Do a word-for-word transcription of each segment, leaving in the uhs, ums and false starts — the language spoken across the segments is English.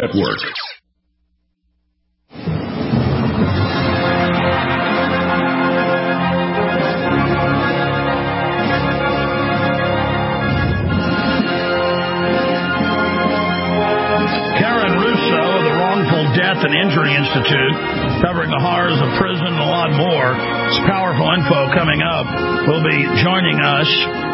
Network. Karen Russo of the Wrongful Death and Injury Institute, covering the horrors of prison and a lot more. It's powerful info coming up. Will be joining us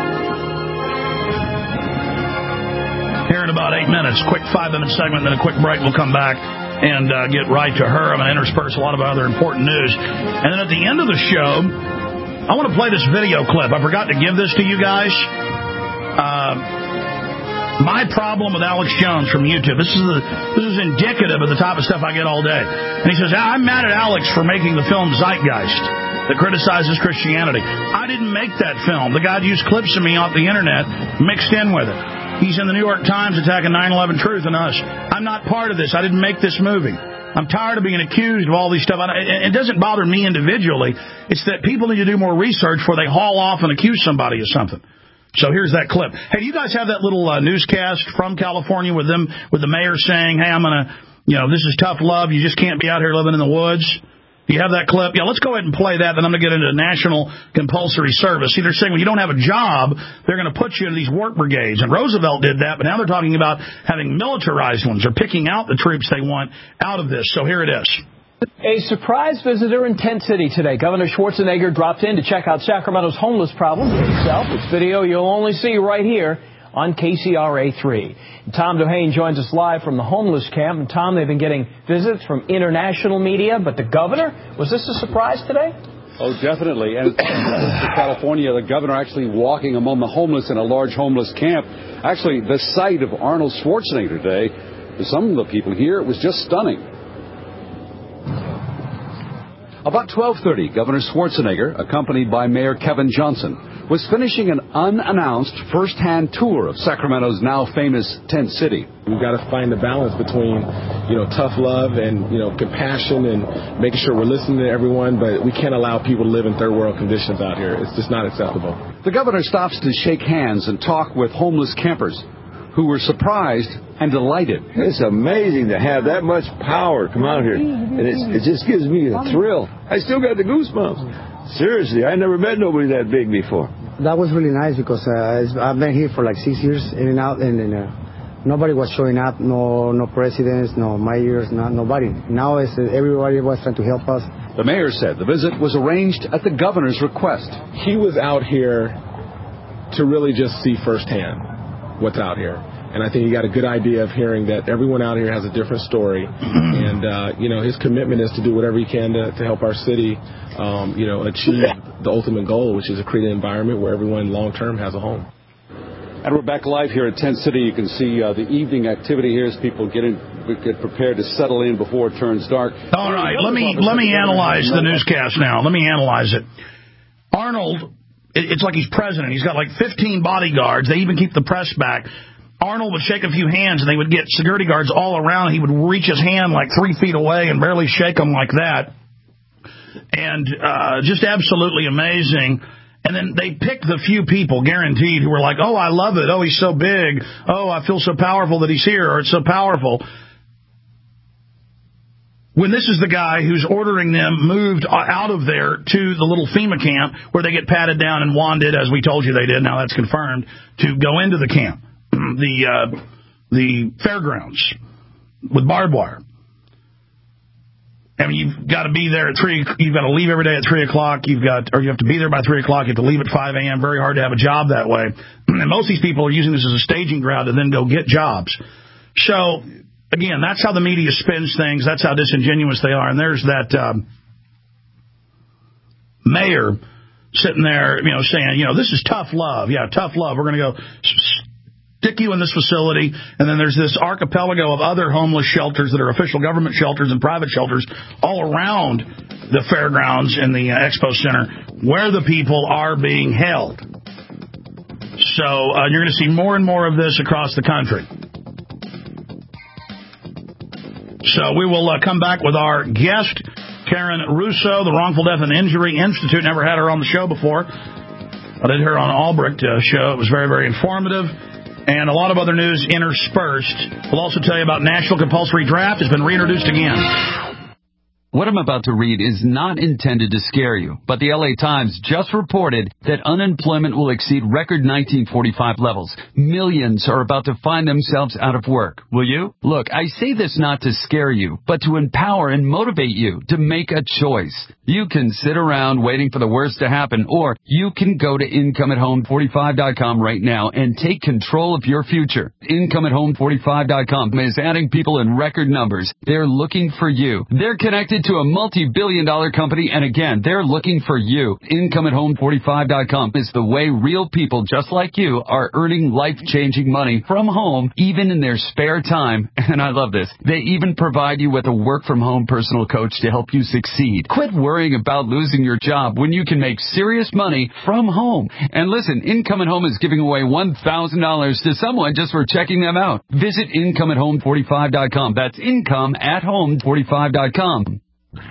here in about eight minutes. Quick five-minute segment, then a quick break. We'll come back and uh, get right to her. I'm going to intersperse a lot of other important news. And then at the end of the show, I want to play this video clip. I forgot to give this to you guys. Uh, My problem with Alex Jones from YouTube. This is the, this is indicative of the type of stuff I get all day. And he says, I'm mad at Alex for making the film Zeitgeist that criticizes Christianity. I didn't make that film. The guy used clips of me off the internet mixed in with it. He's in the New York Times attacking nine eleven Truth and Us. I'm not part of this. I didn't make this movie. I'm tired of being accused of all these stuff. It doesn't bother me individually. It's that people need to do more research before they haul off and accuse somebody of something. So here's that clip. Hey, do you guys have that little uh, newscast from California with them, with the mayor saying, hey, I'm going to, you know, this is tough love. You just can't be out here living in the woods. Do you have that clip? Yeah, let's go ahead and play that. Then I'm going to get into national compulsory service. See, they're saying when you don't have a job, they're going to put you into these work brigades. And Roosevelt did that, but now they're talking about having militarized ones or picking out the troops they want out of this. So here it is. A surprise visitor in Tent City today. Governor Schwarzenegger dropped in to check out Sacramento's homeless problem for himself. It's video you'll only see right here on K C R A three. Tom Dohane joins us live from the homeless camp. And Tom, they've been getting visits from international media, but the governor, was this a surprise today? Oh, definitely. And in California, the governor actually walking among the homeless in a large homeless camp. Actually, the sight of Arnold Schwarzenegger today, for some of the people here, it was just stunning. About twelve thirty, Governor Schwarzenegger, accompanied by Mayor Kevin Johnson, was finishing an unannounced first-hand tour of Sacramento's now famous Tent City. We've got to find the balance between, you know, tough love and, you know, compassion and making sure we're listening to everyone, but we can't allow people to live in third-world conditions out here. It's just not acceptable. The governor stops to shake hands and talk with homeless campers who were surprised and delighted. It's amazing to have that much power come out here, and it's, it just gives me a thrill. I still got the goosebumps. Seriously, I never met nobody that big before. That was really nice because uh, I've been here for like six years in and out, and, and uh, nobody was showing up, no no presidents, no mayors, not, nobody. Now it's, uh, everybody was trying to help us. The mayor said the visit was arranged at the governor's request. He was out here to really just see firsthand what's out here. And I think he got a good idea of hearing that everyone out here has a different story. And, uh, you know, his commitment is to do whatever he can to, to help our city, um, you know, achieve the ultimate goal, which is to create an environment where everyone long-term has a home. And we're back live here at Tent City. You can see uh, the evening activity here as people get, in, get prepared to settle in before it turns dark. All right, let me, let me analyze the newscast now. Let me analyze it. Arnold, it's like he's president. He's got like fifteen bodyguards. They even keep the press back. Arnold would shake a few hands, and they would get security guards all around. He would reach his hand like three feet away and barely shake them like that. And uh, just absolutely amazing. And then they picked the few people, guaranteed, who were like, oh, I love it. Oh, he's so big. Oh, I feel so powerful that he's here, or it's so powerful. When this is the guy who's ordering them moved out of there to the little FEMA camp where they get patted down and wanded, as we told you they did, now that's confirmed, to go into the camp. the uh, the fairgrounds with barbed wire. I mean, you've got to be there at three. You've got to leave every day at three o'clock. You've got, or you have to be there by three o'clock. You have to leave at five a.m. Very hard to have a job that way. And most of these people are using this as a staging ground to then go get jobs. So again, that's how the media spins things. That's how disingenuous they are. And there's that um, mayor sitting there, you know, saying, you know, this is tough love. Yeah, tough love. We're going to go stick you in this facility, and then there's this archipelago of other homeless shelters that are official government shelters and private shelters all around the fairgrounds and the uh, expo center where the people are being held. So uh, you're going to see more and more of this across the country. So we will uh, come back with our guest, Karen Russo, the Wrongful Death and Injury Institute. Never had her on the show before. I did her on Albrecht uh, show. It was very, very informative. and a lot of other news interspersed. We'll also tell you about National Compulsory Draft has been reintroduced again. What I'm about to read is not intended to scare you, but the L A Times just reported that unemployment will exceed record nineteen forty-five levels. Millions are about to find themselves out of work. Will you? Look, I say this not to scare you, but to empower and motivate you to make a choice. You can sit around waiting for the worst to happen, or you can go to income at home forty-five dot com right now and take control of your future. income at home forty-five dot com is adding people in record numbers. They're looking for you. They're connected to a multi-billion dollar company, and again, they're looking for you. income at home forty-five dot com is the way real people just like you are earning life-changing money from home, even in their spare time. And I love this. They even provide you with a work-from-home personal coach to help you succeed. Quit worrying about losing your job when you can make serious money from home. And listen, Income at Home is giving away one thousand dollars to someone just for checking them out. Visit income at home forty-five dot com. That's income at home forty-five dot com.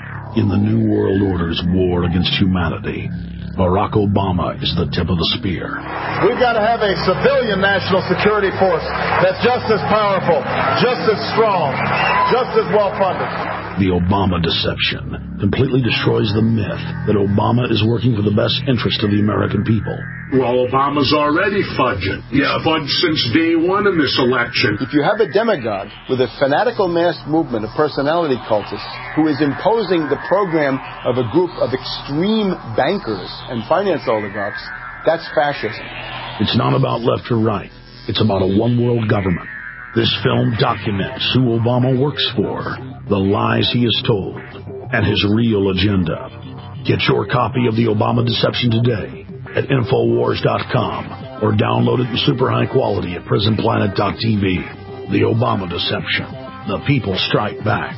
In the New World Order's war against humanity, Barack Obama is the tip of the spear. We've got to have a civilian national security force that's just as powerful, just as strong, just as well-funded. The Obama deception completely destroys the myth that Obama is working for the best interest of the American people. Well, Obama's already fudging. Yeah, fudged since day one in this election. If you have a demagogue with a fanatical mass movement of personality cultists who is imposing the program of a group of extreme bankers and finance oligarchs, that's fascism. It's not about left or right. It's about a one-world government. This film documents who Obama works for, the lies he has told, and his real agenda. Get your copy of The Obama Deception today at Infowars dot com or download it in super high quality at Prison Planet dot T V. The Obama Deception. The people strike back.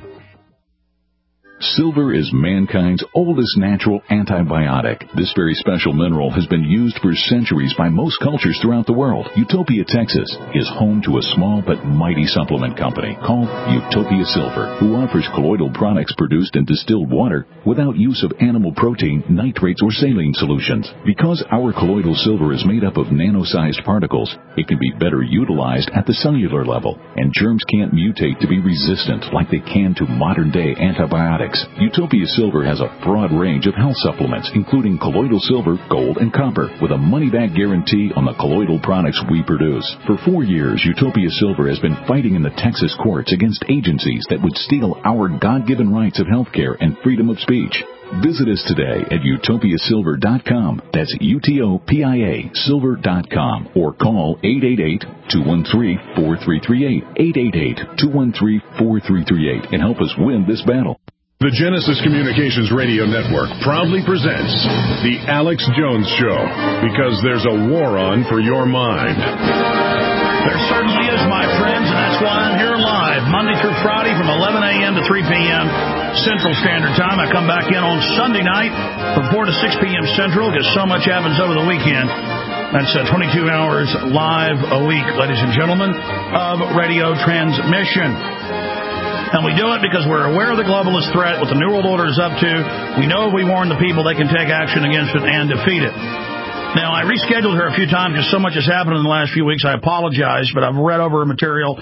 Silver is mankind's oldest natural antibiotic. This very special mineral has been used for centuries by most cultures throughout the world. Utopia, Texas is home to a small but mighty supplement company called Utopia Silver, who offers colloidal products produced in distilled water without use of animal protein, nitrates, or saline solutions. Because our colloidal silver is made up of nano-sized particles, it can be better utilized at the cellular level, and germs can't mutate to be resistant like they can to modern-day antibiotics. Utopia Silver has a broad range of health supplements, including colloidal silver, gold, and copper, with a money-back guarantee on the colloidal products we produce. For four years, Utopia Silver has been fighting in the Texas courts against agencies that would steal our God-given rights of health care and freedom of speech. Visit us today at utopia silver dot com. That's U T O P I A silver dot com. Or call eight eight eight, two one three, four three three eight, eight eight eight, two one three, four three three eight, and help us win this battle. The Genesis Communications Radio Network proudly presents The Alex Jones Show, because there's a war on for your mind. There certainly is, my friends, and that's why I'm here live, Monday through Friday from eleven a.m. to three p.m. Central Standard Time. I come back in on Sunday night from four to six p.m. Central, because so much happens over the weekend. That's uh, twenty-two hours live a week, ladies and gentlemen, of radio transmission. And we do it because we're aware of the globalist threat, what the New World Order is up to. We know if we warn the people, they can take action against it and defeat it. Now, I rescheduled her a few times because so much has happened in the last few weeks. I apologize, but I've read over her material,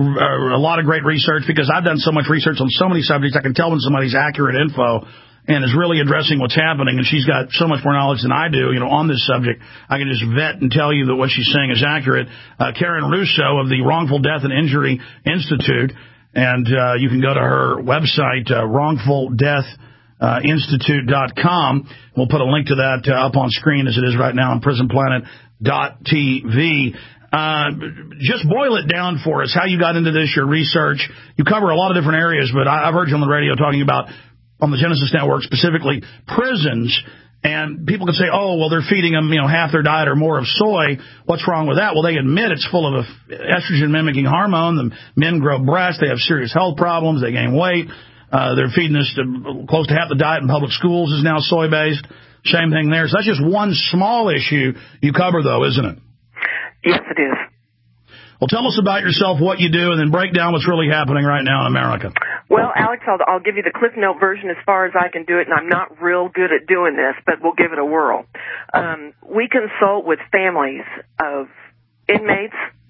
a lot of great research, because I've done so much research on so many subjects. I can tell when somebody's accurate info and is really addressing what's happening, and she's got so much more knowledge than I do, you know, on this subject. I can just vet and tell you that what she's saying is accurate. Uh, Karen Russo of the Wrongful Death and Injury Institute. And uh, you can go to her website, uh, wrongful death institute dot com. We'll put a link to that uh, up on screen as it is right now on prison planet dot T V. Uh, just boil it down for us, how you got into this, your research. You cover a lot of different areas, but I, I've heard you on the radio talking about, on the Genesis Network specifically, prisons. And people can say, oh, well, they're feeding them, you know, half their diet or more of soy. What's wrong with that? Well, they admit it's full of a estrogen-mimicking hormone. The men grow breasts. They have serious health problems. They gain weight. Uh, they're feeding us to close to half the diet in public schools is now soy-based. Same thing there. So that's just one small issue you cover, though, isn't it? Yes, it is. Well, tell us about yourself, what you do, and then break down what's really happening right now in America. Well, Alex, I'll, I'll give you the Cliff Note version as far as I can do it, and I'm not real good at doing this, but we'll give it a whirl. Um, we consult with families of inmates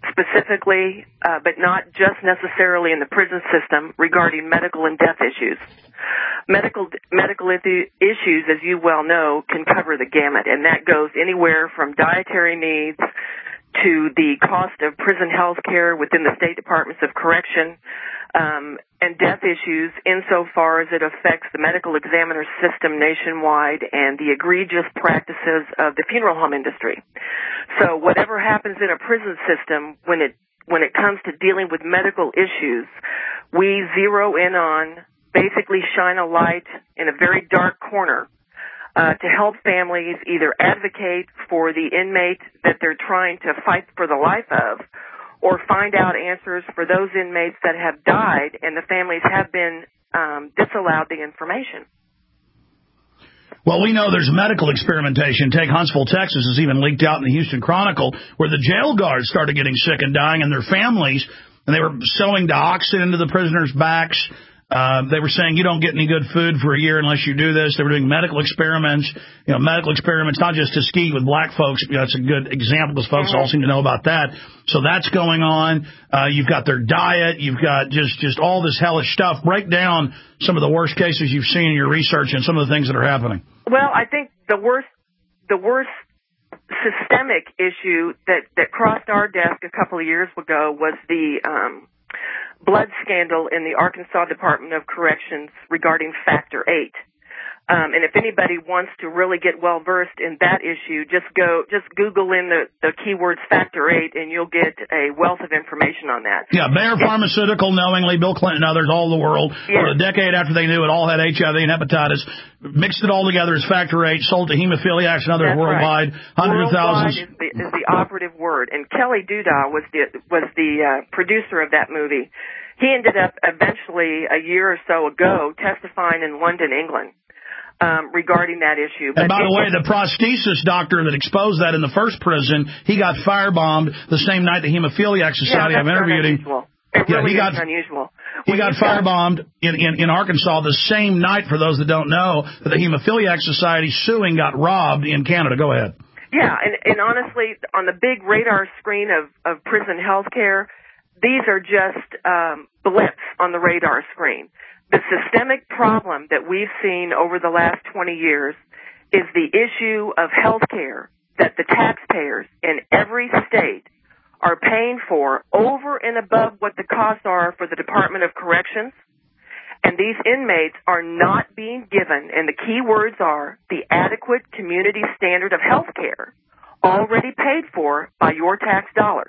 specifically, uh, but not just necessarily in the prison system, regarding medical and death issues. Medical medical issues, as you well know, can cover the gamut, and that goes anywhere from dietary needs to the cost of prison health care within the State Departments of Correction, um, and death issues insofar as it affects the medical examiner system nationwide and the egregious practices of the funeral home industry. So whatever happens in a prison system, when it when it comes to dealing with medical issues, we zero in on, basically shine a light in a very dark corner uh, to help families either advocate for the inmate that they're trying to fight for the life of, or find out answers for those inmates that have died and the families have been um, disallowed the information. Well, we know there's medical experimentation. Take Huntsville, Texas, has even leaked out in the Houston Chronicle, where the jail guards started getting sick and dying, and their families, and they were sewing dioxin into the prisoners' backs. Uh, they were saying you don't get any good food for a year unless you do this. They were doing medical experiments, you know, medical experiments, not just Tuskegee with black folks. You know, that's a good example because folks all seem to know about that. So that's going on. Uh, you've got their diet. You've got just, just all this hellish stuff. Break down some of the worst cases you've seen in your research and some of the things that are happening. Well, I think the worst, the worst systemic issue that, that crossed our desk a couple of years ago was the, um, blood scandal in the Arkansas Department of Corrections regarding Factor eight. Um, and if anybody wants to really get well versed in that issue, just go, just Google in the, the keywords Factor eight, and you'll get a wealth of information on that. Yeah, Bayer Pharmaceutical, knowingly, Bill Clinton and others all over the world, yes. For a decade after they knew it all had H I V and hepatitis, mixed it all together as Factor eight, sold to hemophiliacs and others That's worldwide, right. hundreds worldwide of thousands. Is the, is the operative word. And Kelly Duda was the was the uh, producer of that movie. He ended up eventually a year or so ago testifying in London, England. Um, regarding that issue. But and by the way, the prosthesis doctor that exposed that in the first prison, he got firebombed the same night the Hemophiliac Society, yeah, I've interviewed him. It yeah, really he got, is unusual. He got firebombed in, in, in Arkansas the same night, for those that don't know, that the Hemophiliac Society suing got robbed in Canada. Go ahead. Yeah, and, and honestly, on the big radar screen of, of prison health care, these are just um, blips on the radar screen. The systemic problem that we've seen over the last twenty years is the issue of health care that the taxpayers in every state are paying for over and above what the costs are for the Department of Corrections. And these inmates are not being given, and the key words are the adequate community standard of health care already paid for by your tax dollars.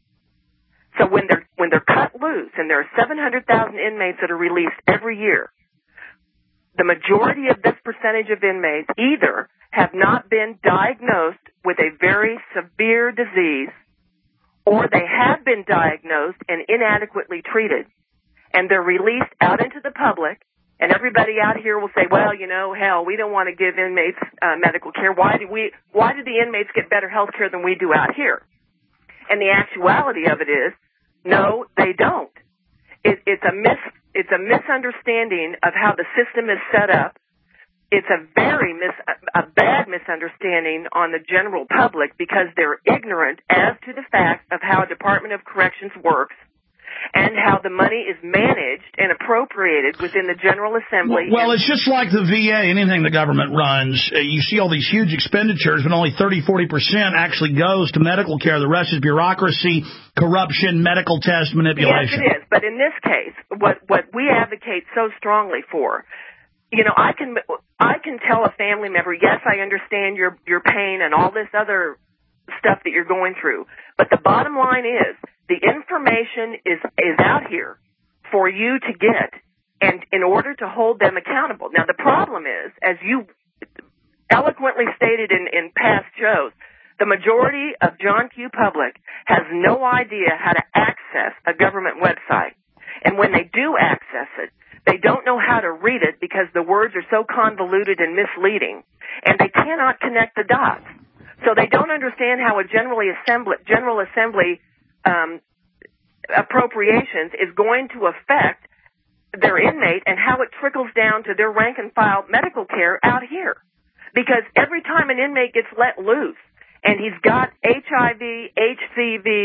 So when they're when they're cut loose, and there are seven hundred thousand inmates that are released every year, the majority of this percentage of inmates either have not been diagnosed with a very severe disease, or they have been diagnosed and inadequately treated, and they're released out into the public. And everybody out here will say, well, you know, hell, we don't want to give inmates uh, medical care. Why do we? Why do the inmates get better health care than we do out here? And the actuality of it is, no, they don't. It, it's a mis, it's a misunderstanding of how the system is set up. It's a very mis, a bad misunderstanding on the general public because they're ignorant as to the fact of how Department of Corrections works and how the money is managed and appropriated within the General Assembly. Well, it's just like the V A, anything the government runs. You see all these huge expenditures, but only thirty, forty percent actually goes to medical care. The rest is bureaucracy, corruption, medical test manipulation. Yes, it is. But in this case, what, what we advocate so strongly for, you know, I can I can tell a family member, yes, I understand your your pain and all this other stuff that you're going through, but the bottom line is, the information is, is out here for you to get, and in order to hold them accountable. Now, the problem is, as you eloquently stated in, in past shows, the majority of John Q. Public has no idea how to access a government website. And when they do access it, they don't know how to read it because the words are so convoluted and misleading, and they cannot connect the dots. So they don't understand how a generally assembly, General Assembly Um, appropriations is going to affect their inmate and how it trickles down to their rank and file medical care out here. Because every time an inmate gets let loose and he's got H I V, H C V,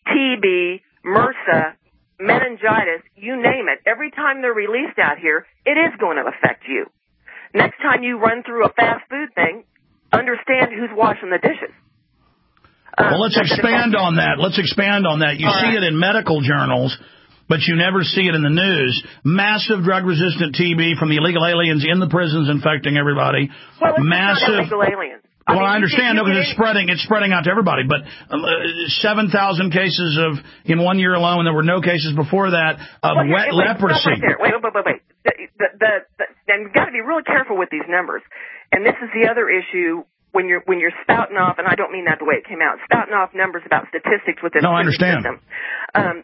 T B, MRSA, meningitis, you name it. Every time they're released out here, it is going to affect you. Next time you run through a fast food thing, understand who's washing the dishes. Um, well, let's expand on that. Let's expand on that. You see it in medical journals, but you never see it in the news. Massive drug-resistant T B from the illegal aliens in the prisons infecting everybody. Well, it's Massive not illegal aliens. I well, mean, I understand you, you, because it's spreading. It's spreading out to everybody. But um, uh, seven thousand cases of in one year alone. There were no cases before that of well, wet wait, leprosy. Wait, wait, wait, wait, wait, wait. The, the, the, the, and you've got to be really careful with these numbers. And this is the other issue when you're when you're spouting off. And I don't mean that the way it came out. Spouting off numbers about statistics within no, the I understand. system. Um,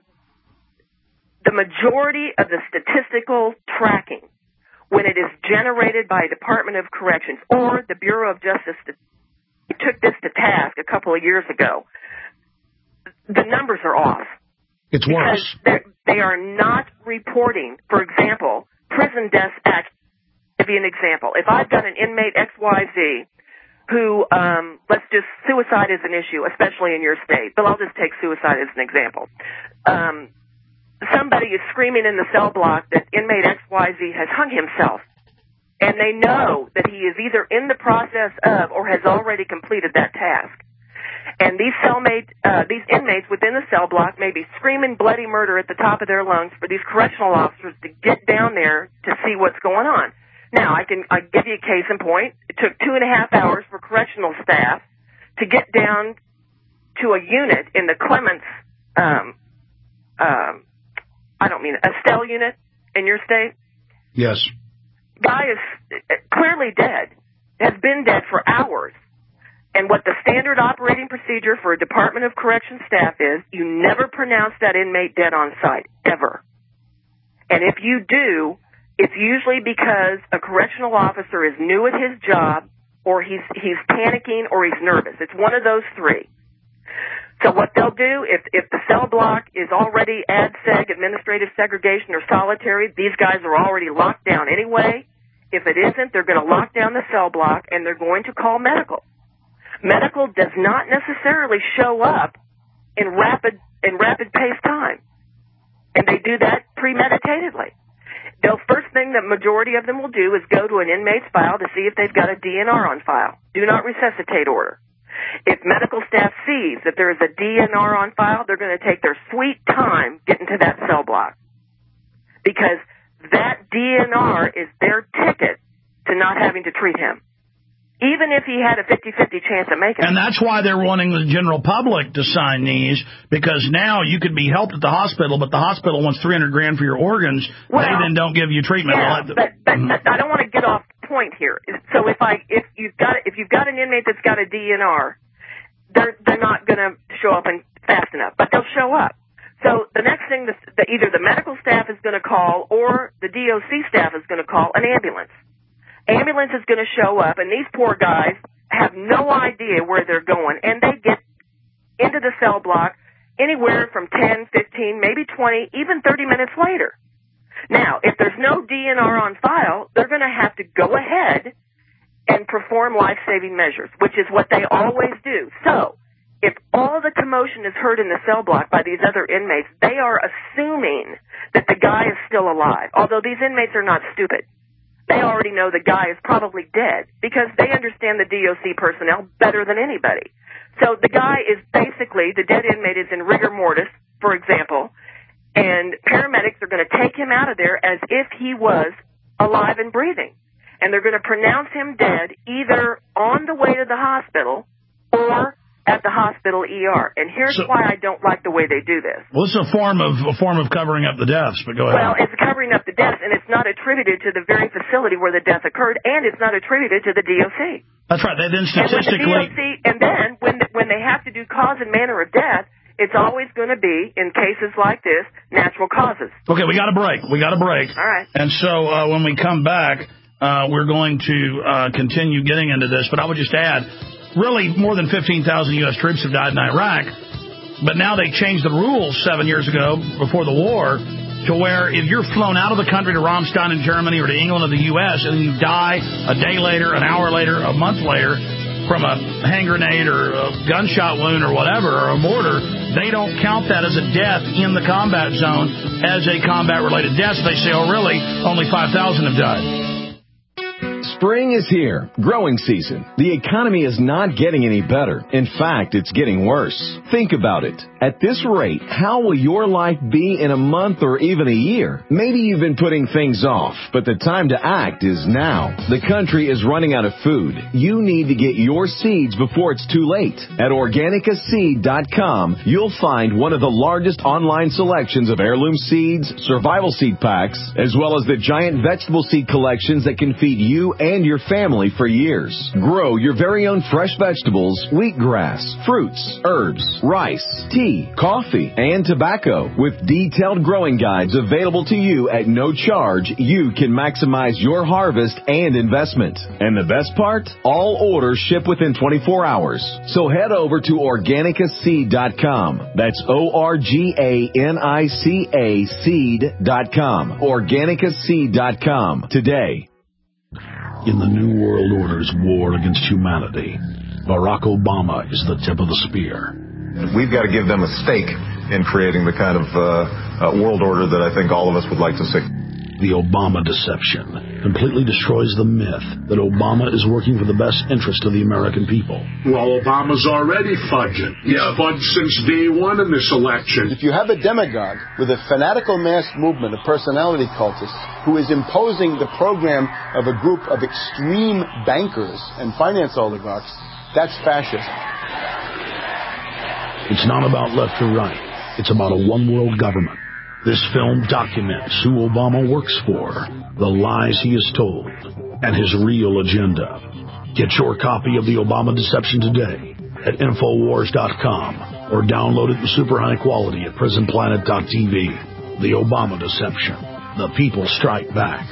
the majority of the statistical tracking, when it is generated by a Department of Corrections or the Bureau of Justice, took this to task a couple of years ago, the numbers are off. It's worse. They are not reporting, for example, prison deaths act. To be an example, if I've got an inmate X Y Z who, um, let's just, suicide is an issue, especially in your state, but I'll just take suicide as an example. Um, somebody is screaming in the cell block that inmate X Y Z has hung himself. And they know that he is either in the process of or has already completed that task. And these cellmate, uh, these inmates within the cell block may be screaming bloody murder at the top of their lungs for these correctional officers to get down there to see what's going on. Now, I can I give you a case in point. It took two and a half hours for correctional staff to get down to a unit in the Clements, um, um, I don't mean Estelle unit in your state. Yes. Guy is clearly dead, has been dead for hours. And what the standard operating procedure for a Department of Corrections staff is, you never pronounce that inmate dead on site, ever. And if you do, it's usually because a correctional officer is new at his job, or he's he's panicking, or he's nervous. It's one of those three. So what they'll do, if if the cell block is already A D S E G, administrative segregation, or solitary, these guys are already locked down anyway. If it isn't, they're going to lock down the cell block, and they're going to call medical. Medical does not necessarily show up in rapid in rapid pace time, and they do that premeditatedly. The first thing that majority of them will do is go to an inmate's file to see if they've got a D N R on file. Do not resuscitate order. If medical staff sees that there is a D N R on file, they're going to take their sweet time getting to that cell block, because that D N R is their ticket to not having to treat him, even if he had a fifty-fifty chance of making it. And that's why they're wanting the general public to sign these, because now you could be helped at the hospital, but the hospital wants three hundred grand for your organs. Well, they then don't give you treatment. Yeah, well, but, but, but I don't want to get off point here. So if I if you've got if you've got an inmate that's got a D N R, they're they're not going to show up in fast enough, but they'll show up. So the next thing that the, either the medical staff is going to call or the D O C staff is going to call an ambulance. Ambulance is going to show up, and these poor guys have no idea where they're going, and they get into the cell block anywhere from ten, fifteen, maybe twenty, even thirty minutes later. Now, if there's no D N R on file, they're going to have to go ahead and perform life-saving measures, which is what they always do. So, if all the commotion is heard in the cell block by these other inmates, they are assuming that the guy is still alive, although these inmates are not stupid. They already know the guy is probably dead because they understand the D O C personnel better than anybody. So the guy is basically, the dead inmate is in rigor mortis, for example, and paramedics are going to take him out of there as if he was alive and breathing. And they're going to pronounce him dead either on the way to the hospital or at the hospital E R. And here's so, why I don't like the way they do this. Well, it's a form of a form of covering up the deaths, but go ahead. Well, it's covering up the deaths, and it's not attributed to the very facility where the death occurred, and it's not attributed to the D O C. That's right. They then statistically... And, the D O C, and then when the, when they have to do cause and manner of death, it's always going to be, in cases like this, natural causes. Okay, we got a break. We got a break. All right. And so uh, when we come back, uh, we're going to uh, continue getting into this, but I would just add... Really, more than fifteen thousand U S troops have died in Iraq, but now they changed the rules seven years ago before the war to where if you're flown out of the country to Ramstein in Germany or to England or the U S and you die a day later, an hour later, a month later from a hand grenade or a gunshot wound or whatever, or a mortar, they don't count that as a death in the combat zone as a combat-related death. They say, oh, really? Only five thousand have died. Spring is here, growing season. The economy is not getting any better. In fact, it's getting worse. Think about it. At this rate, how will your life be in a month or even a year? Maybe you've been putting things off, but the time to act is now. The country is running out of food. You need to get your seeds before it's too late. At Organica Seed dot com, you'll find one of the largest online selections of heirloom seeds, survival seed packs, as well as the giant vegetable seed collections that can feed you and your family for years. Grow your very own fresh vegetables, wheatgrass, fruits, herbs, rice, tea, coffee, and tobacco. With detailed growing guides available to you at no charge, you can maximize your harvest and investment. And the best part? All orders ship within twenty-four hours. So head over to Organica Seed dot com. That's O R G A N I C A seed dot com. Organica Seed dot com today. In the New World Order's war against humanity, Barack Obama is the tip of the spear. We've got to give them a stake in creating the kind of uh, uh, world order that I think all of us would like to see. The Obama deception completely destroys the myth that Obama is working for the best interest of the American people. Well, Obama's already fudging. He's yeah. fudged since day one in this election. If you have a demagogue with a fanatical mass movement of personality cultists who is imposing the program of a group of extreme bankers and finance oligarchs, that's fascism. It's not about left or right. It's about a one-world government. This film documents who Obama works for, the lies he has told, and his real agenda. Get your copy of The Obama Deception today at Infowars dot com or download it in super high quality at Prison Planet dot T V. The Obama Deception. The people strike back.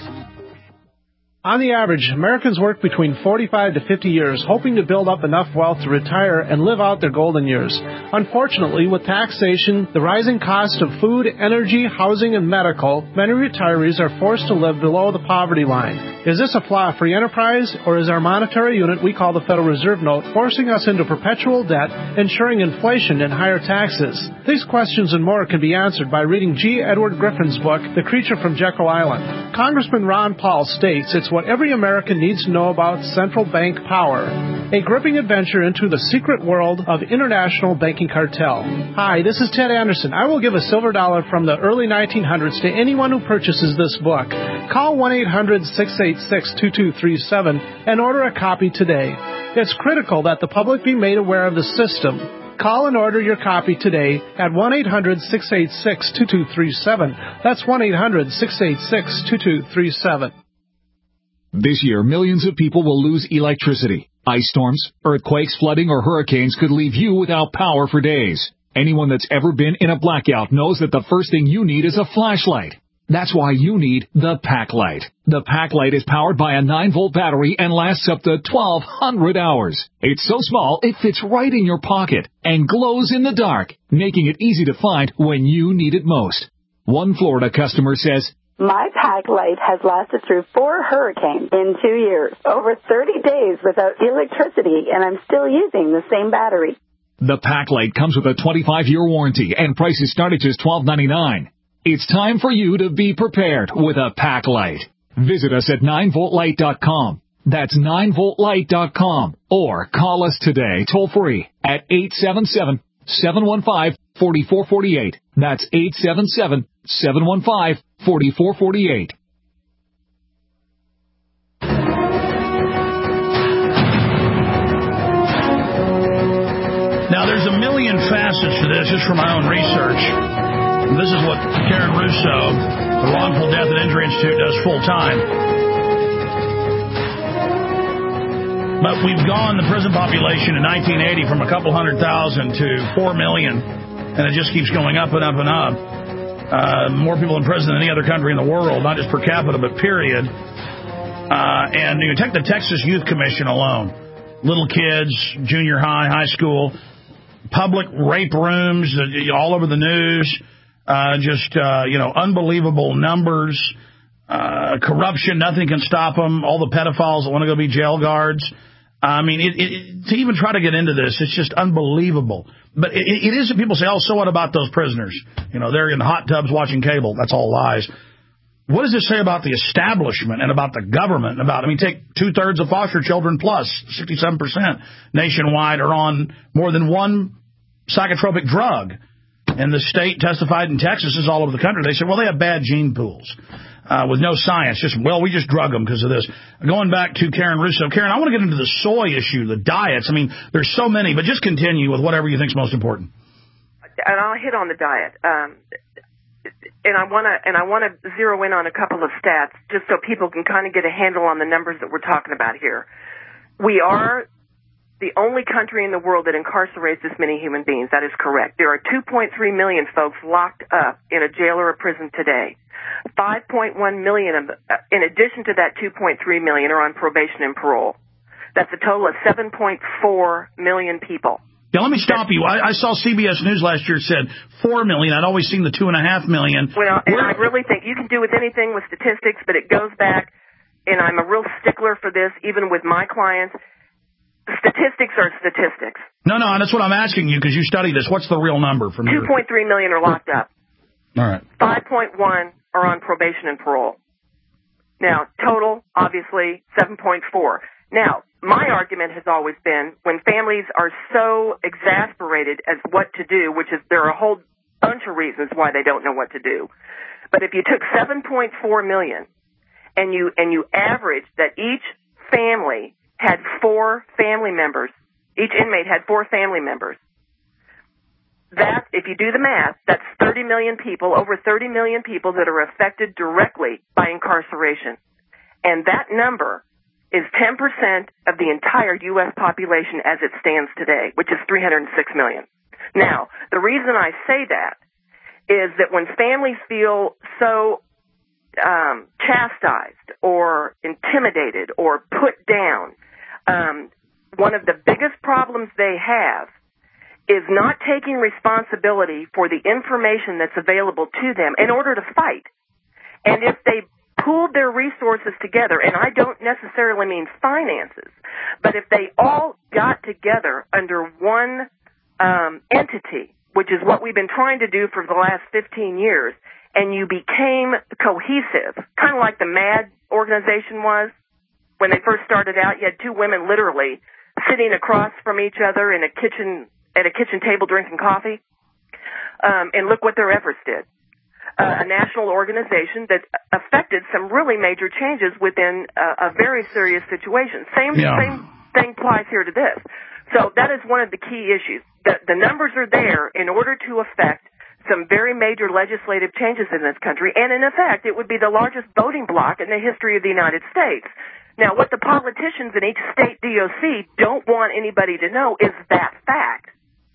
On the average, Americans work between forty-five to fifty years, hoping to build up enough wealth to retire and live out their golden years. Unfortunately, with taxation, the rising cost of food, energy, housing, and medical, many retirees are forced to live below the poverty line. Is this a flaw of free enterprise, or is our monetary unit we call the Federal Reserve Note forcing us into perpetual debt, ensuring inflation and higher taxes? These questions and more can be answered by reading G. Edward Griffin's book, The Creature from Jekyll Island. Congressman Ron Paul states it's what every American needs to know about central bank power. A gripping adventure into the secret world of international banking cartel. Hi, this is Ted Anderson. I will give a silver dollar from the early nineteen hundreds to anyone who purchases this book. Call one eight hundred six eight six two two three seven and order a copy today. It's critical that the public be made aware of the system. Call and order your copy today at one eight hundred six eight six two two three seven. That's one eight hundred six eight six two two three seven. This year, millions of people will lose electricity. Ice storms, earthquakes, flooding, or hurricanes could leave you without power for days. Anyone that's ever been in a blackout knows that the first thing you need is a flashlight. That's why you need the Packlight. The Packlight is powered by a nine volt battery and lasts up to twelve hundred hours. It's so small, it fits right in your pocket and glows in the dark, making it easy to find when you need it most. One Florida customer says, my Packlight has lasted through four hurricanes in two years, over thirty days without electricity, and I'm still using the same battery. The Packlight comes with a twenty-five year warranty, and prices start at just twelve ninety-nine. It's time for you to be prepared with a Packlight. Visit us at nine volt light dot com. That's nine volt light dot com. Or call us today toll free at eight seven seven, seven one five, four four four eight. That's eight seven seven, seven one five, four four four eight. Now, there's a million facets to this just from my own research. This is what Karen Russo, the Wrongful Death and Injury Institute, does full-time. But we've gone, the prison population in nineteen eighty from a couple hundred thousand to four million, and it just keeps going up and up and up. Uh, more people in prison than any other country in the world, not just per capita, but period. Uh, and you take the Texas Youth Commission alone. Little kids, junior high, high school, public rape rooms uh, all over the news. Uh, just, uh, you know, unbelievable numbers, uh, corruption, nothing can stop them. All the pedophiles that want to go be jail guards, I mean, it, it, to even try to get into this, it's just unbelievable. But it, it is, people say, oh, so what about those prisoners? You know, they're in hot tubs watching cable. That's all lies. What does this say about the establishment and about the government? And about, I mean, take two-thirds of foster children plus, sixty-seven percent nationwide are on more than one psychotropic drug. And the state testified in Texas, is all over the country. They said, well, they have bad gene pools uh, with no science. Just, well, we just drug them because of this. Going back to Karen Russo. Karen, I want to get into the soy issue, the diets. I mean, there's so many, but just continue with whatever you think is most important. And I'll hit on the diet. Um, and I want to and I want to zero in on a couple of stats just so people can kind of get a handle on the numbers that we're talking about here. We are the only country in the world that incarcerates this many human beings. That is correct. There are two point three million folks locked up in a jail or a prison today. five point one million of, uh, in addition to that two point three million are on probation and parole. That's a total of seven point four million people. Yeah, let me stop you. I, I saw C B S News last year said four million. I'd always seen the two and a half million. Well, and I really think you can do with anything with statistics, but it goes back, and I'm a real stickler for this, even with my clients. Statistics are statistics. No, no, that's what I'm asking you because you study this. What's the real number from two point three million are locked up. All right. five point one are on probation and parole. Now, total, obviously, seven point four. Now, my argument has always been when families are so exasperated as what to do, which is there are a whole bunch of reasons why they don't know what to do. But if you took seven point four million and you and you averaged that each family had four family members, each inmate had four family members, that, if you do the math, that's thirty million people, over thirty million people that are affected directly by incarceration. And that number is ten percent of the entire U S population as it stands today, which is three hundred six million. Now, the reason I say that is that when families feel so um, chastised or intimidated or put down, um, one of the biggest problems they have is not taking responsibility for the information that's available to them in order to fight. And if they pooled their resources together, and I don't necessarily mean finances, but if they all got together under one um, entity, which is what we've been trying to do for the last fifteen years, and you became cohesive, kind of like the MAD organization was when they first started out. You had two women literally sitting across from each other in a kitchen at a kitchen table drinking coffee, um, and look what their efforts did. Uh, a national organization that affected some really major changes within uh, a very serious situation. Same yeah. same thing applies here to this. So that is one of the key issues. The, the numbers are there in order to affect some very major legislative changes in this country, and in effect, it would be the largest voting bloc in the history of the United States. Now, what the politicians in each state D O C don't want anybody to know is that fact.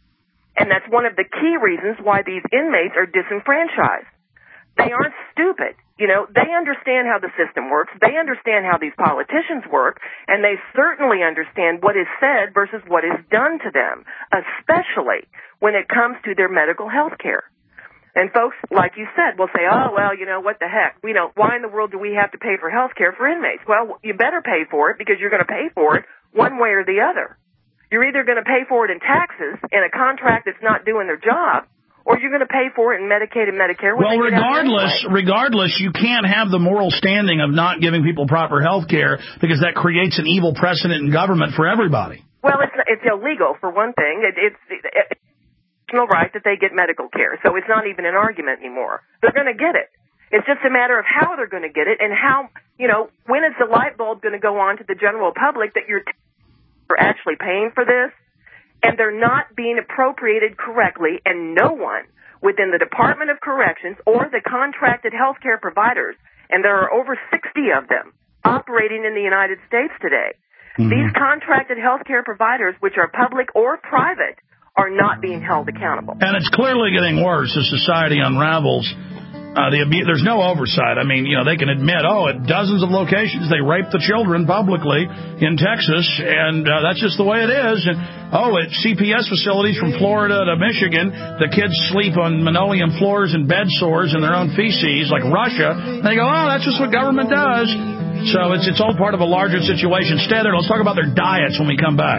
And that's one of the key reasons why these inmates are disenfranchised. They aren't stupid. You know, they understand how the system works. They understand how these politicians work, and they certainly understand what is said versus what is done to them, especially when it comes to their medical health care. And folks, like you said, will say, oh, well, you know, what the heck? We don't, why in the world do we have to pay for health care for inmates? Well, you better pay for it because you're going to pay for it one way or the other. You're either going to pay for it in taxes in a contract that's not doing their job, or you're going to pay for it in Medicaid and Medicare. Well, regardless, anyway. regardless, you can't have the moral standing of not giving people proper health care because that creates an evil precedent in government for everybody. Well, it's it's illegal, for one thing. It, it's it's no right that they get medical care, so it's not even an argument anymore. They're going to get it. It's just a matter of how they're going to get it and how, you know, when is the light bulb going to go on to the general public that you're, t- you're actually paying for this? And they're not being appropriated correctly, and no one within the Department of Corrections or the contracted health care providers, and there are over sixty of them operating in the United States today. Mm-hmm. These contracted health care providers, which are public or private, are not being held accountable. And it's clearly getting worse as society unravels. Uh, the abu- there's no oversight. I mean, you know, they can admit, oh, at dozens of locations they rape the children publicly in Texas, and uh, that's just the way it is. And, oh, at C P S facilities from Florida to Michigan, the kids sleep on linoleum floors and bed sores in their own feces, like Russia. And they go, oh, that's just what government does. So it's it's all part of a larger situation. Stay there. Let's talk about their diets when we come back.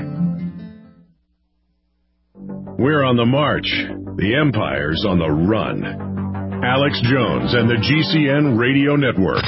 We're on the march. The empire's on the run. Alex Jones and the G C N Radio Network.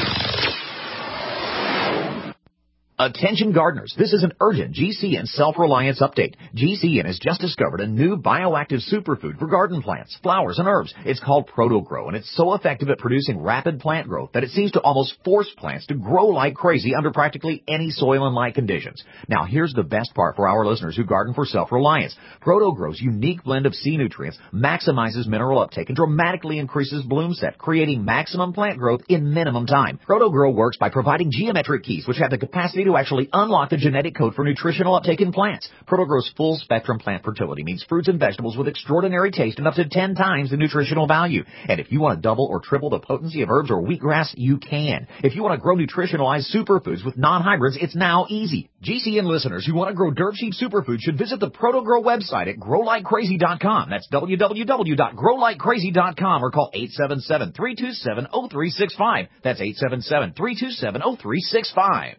Attention gardeners, this is an urgent G C N self-reliance update. G C N has just discovered a new bioactive superfood for garden plants, flowers, and herbs. It's called ProtoGrow, and it's so effective at producing rapid plant growth that it seems to almost force plants to grow like crazy under practically any soil and light conditions. Now, here's the best part for our listeners who garden for self-reliance. ProtoGrow's unique blend of C nutrients maximizes mineral uptake and dramatically increases bloom set, creating maximum plant growth in minimum time. ProtoGrow works by providing geometric keys, which have the capacity to actually unlock the genetic code for nutritional uptake in plants. ProtoGrow's full-spectrum plant fertility means fruits and vegetables with extraordinary taste and up to ten times the nutritional value. And if you want to double or triple the potency of herbs or wheatgrass, you can. If you want to grow nutritionalized superfoods with non-hybrids, it's now easy. G C N listeners who want to grow dirt cheap superfoods should visit the ProtoGrow website at grow like crazy dot com. That's w w w dot grow like crazy dot com or call eight seven seven, three two seven, zero three six five. That's eight seven seven, three two seven, zero three six five.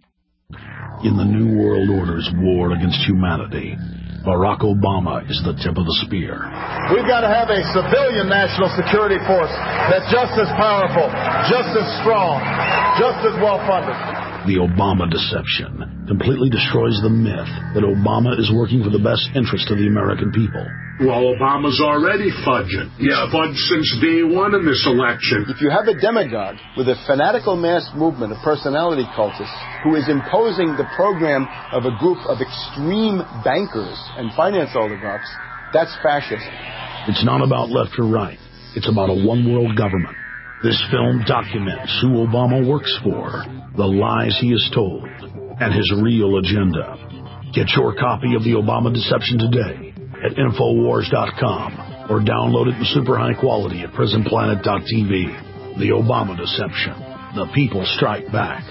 In the New World Order's war against humanity, Barack Obama is the tip of the spear. We've got to have a civilian national security force that's just as powerful, just as strong, just as well-funded. The Obama deception completely destroys the myth that Obama is working for the best interest of the American people. Well, Obama's already fudging. He's yeah. fudged since day one in this election. If you have a demagogue with a fanatical mass movement of personality cultists who is imposing the program of a group of extreme bankers and finance oligarchs, that's fascism. It's not about left or right. It's about a one-world government. This film documents who Obama works for, the lies he has told, and his real agenda. Get your copy of The Obama Deception today at infowars dot com or download it in super high quality at prison planet dot t v. The Obama Deception. The people strike back.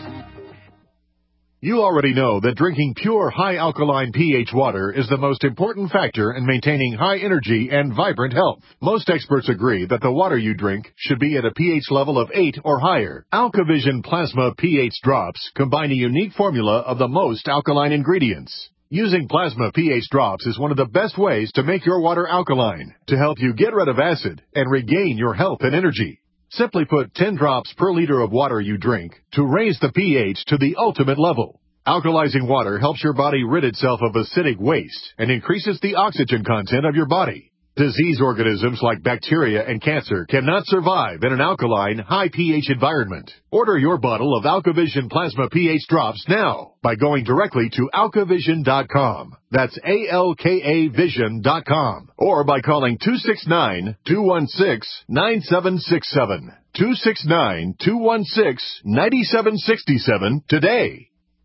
You already know that drinking pure, high-alkaline pH water is the most important factor in maintaining high energy and vibrant health. Most experts agree that the water you drink should be at a pH level of eight or higher. AlkaVision Plasma pH Drops combine a unique formula of the most alkaline ingredients. Using Plasma pH Drops is one of the best ways to make your water alkaline, to help you get rid of acid and regain your health and energy. Simply put ten drops per liter of water you drink to raise the pH to the ultimate level. Alkalizing water helps your body rid itself of acidic waste and increases the oxygen content of your body. Disease organisms like bacteria and cancer cannot survive in an alkaline, high pH environment. Order your bottle of AlkaVision Plasma pH Drops now by going directly to alka vision dot com. That's A L K A vision dot com. Or by calling two six nine, two one six, nine seven six seven. two six nine, two one six, nine seven six seven today.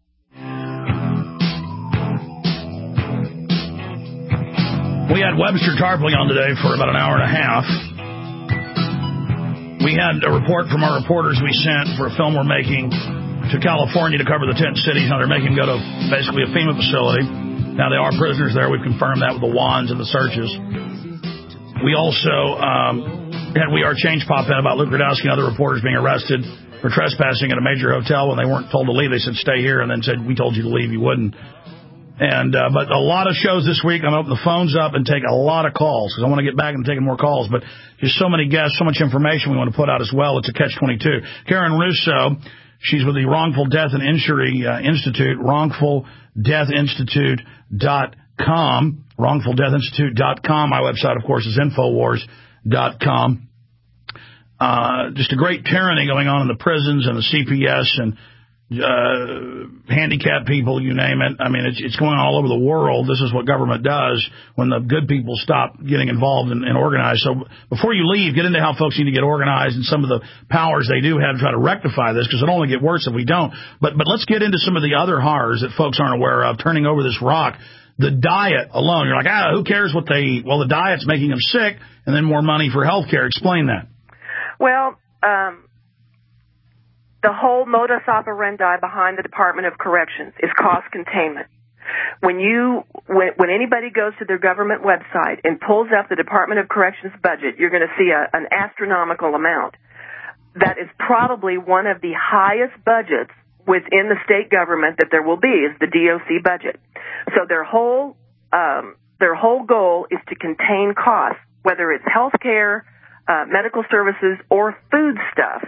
We had Webster Tarpley on today for about an hour and a half. We had a report from our reporters we sent for a film we're making to California to cover the tent cities. Now they're making them go to basically a FEMA facility. Now they are prisoners there. We've confirmed that with the wands and the searches. We also um, had We Are Change pop in about Luke Rudowski and other reporters being arrested for trespassing at a major hotel when they weren't told to leave. They said, stay here, and then said, we told you to leave. You wouldn't. And uh, but a lot of shows this week. I'm going to open the phones up and take a lot of calls because I want to get back and taking more calls. But there's so many guests, so much information we want to put out as well. It's a catch twenty-two. Karen Russo, she's with the Wrongful Death and Injury uh, Institute, wrongful death institute dot com. wrongful death institute dot com. My website, of course, is infowars dot com. Uh, just a great tyranny going on in the prisons and the C P S and uh handicapped people, you name it. I mean, it's it's going on all over the world. This is what government does when the good people stop getting involved and, and organized. So before you leave, get into how folks need to get organized and some of the powers they do have to try to rectify this, because it'll only get worse if we don't. But but let's get into some of the other horrors that folks aren't aware of, turning over this rock. The diet alone, you're like, ah, who cares what they eat? Well, the diet's making them sick, and then more money for health care. Explain that. Well, um the whole modus operandi behind the Department of Corrections is cost containment. When you, when, when anybody goes to their government website and pulls up the Department of Corrections budget, you're going to see a, an astronomical amount. That is probably one of the highest budgets within the state government that there will be is the D O C budget. So their whole um, their whole goal is to contain costs, whether it's health care, uh, medical services, or foodstuffs.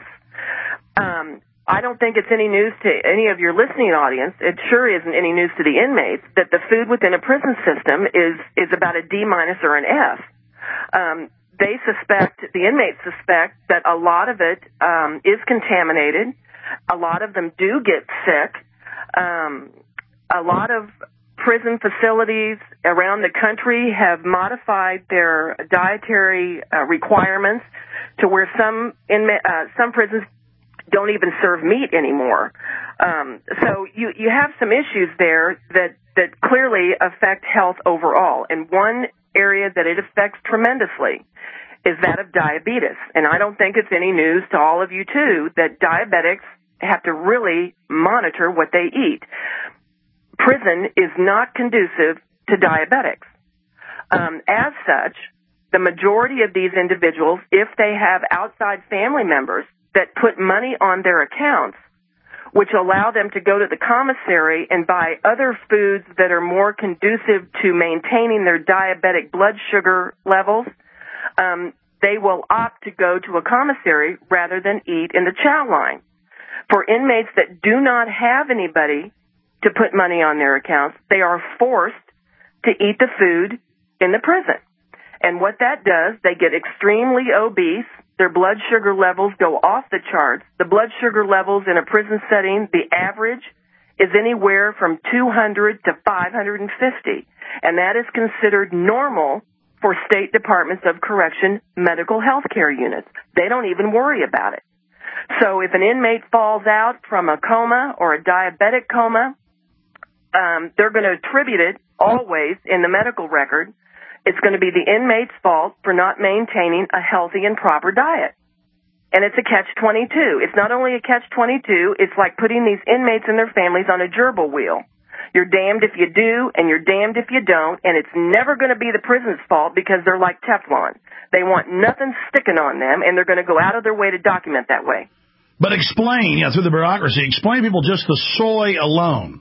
Um, I don't think it's any news to any of your listening audience. It sure isn't any news to the inmates that the food within a prison system is, is about a D minus or an F. Um, they suspect, the inmates suspect that a lot of it um, is contaminated. A lot of them do get sick. Um, a lot of prison facilities around the country have modified their dietary uh, requirements to where some inma- uh, some prisons don't even serve meat anymore. Um, so you, you have some issues there that, that clearly affect health overall. And one area that it affects tremendously is that of diabetes. And I don't think it's any news to all of you, too, that diabetics have to really monitor what they eat. Prison is not conducive to diabetics. Um, as such, the majority of these individuals, if they have outside family members that put money on their accounts, which allow them to go to the commissary and buy other foods that are more conducive to maintaining their diabetic blood sugar levels, um, they will opt to go to a commissary rather than eat in the chow line. For inmates that do not have anybody to put money on their accounts, they are forced to eat the food in the prison. And what that does, they get extremely obese. Their blood sugar levels go off the charts. The blood sugar levels in a prison setting, the average is anywhere from two hundred to five hundred fifty. And that is considered normal for State Departments of Correction medical health care units. They don't even worry about it. So if an inmate falls out from a coma or a diabetic coma, um, they're going to attribute it always in the medical record. It's going to be the inmate's fault for not maintaining a healthy and proper diet. And it's a catch twenty-two. It's not only a catch twenty-two, it's like putting these inmates and their families on a gerbil wheel. You're damned if you do, and you're damned if you don't, and it's never going to be the prison's fault because they're like Teflon. They want nothing sticking on them, and they're going to go out of their way to document that way. But explain, yeah, through the bureaucracy, explain to people just the soy alone.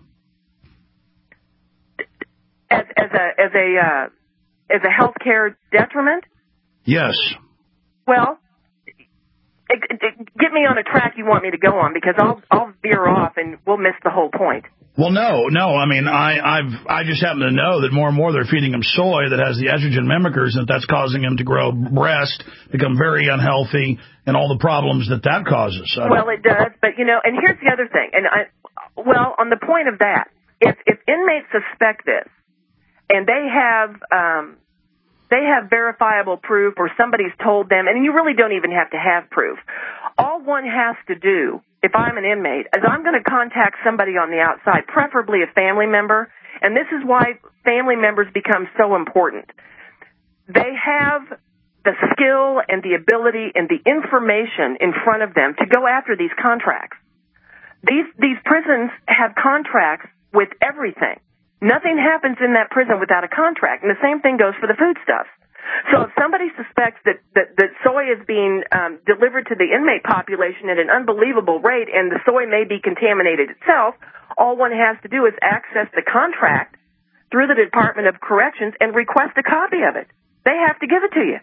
As, as a, as a, uh, as a healthcare detriment? Yes. Well, it, it, get me on a track you want me to go on, because I'll, I'll veer off and we'll miss the whole point. Well, no, no. I mean, I, I've, I just happen to know that more and more they're feeding them soy that has the estrogen mimickers, and that's causing them to grow breast, become very unhealthy, and all the problems that that causes. Well, it does, but you know, and here's the other thing. And I, well, on the point of that, if if inmates suspect this, and they have um, they have verifiable proof, or somebody's told them, and you really don't even have to have proof. All one has to do, if I'm an inmate, is I'm going to contact somebody on the outside, preferably a family member, and this is why family members become so important. They have the skill and the ability and the information in front of them to go after these contracts. These these prisons have contracts with everything. Nothing happens in that prison without a contract, and the same thing goes for the foodstuffs. So if somebody suspects that, that, that soy is being um, delivered to the inmate population at an unbelievable rate, and the soy may be contaminated itself, all one has to do is access the contract through the Department of Corrections and request a copy of it. They have to give it to you.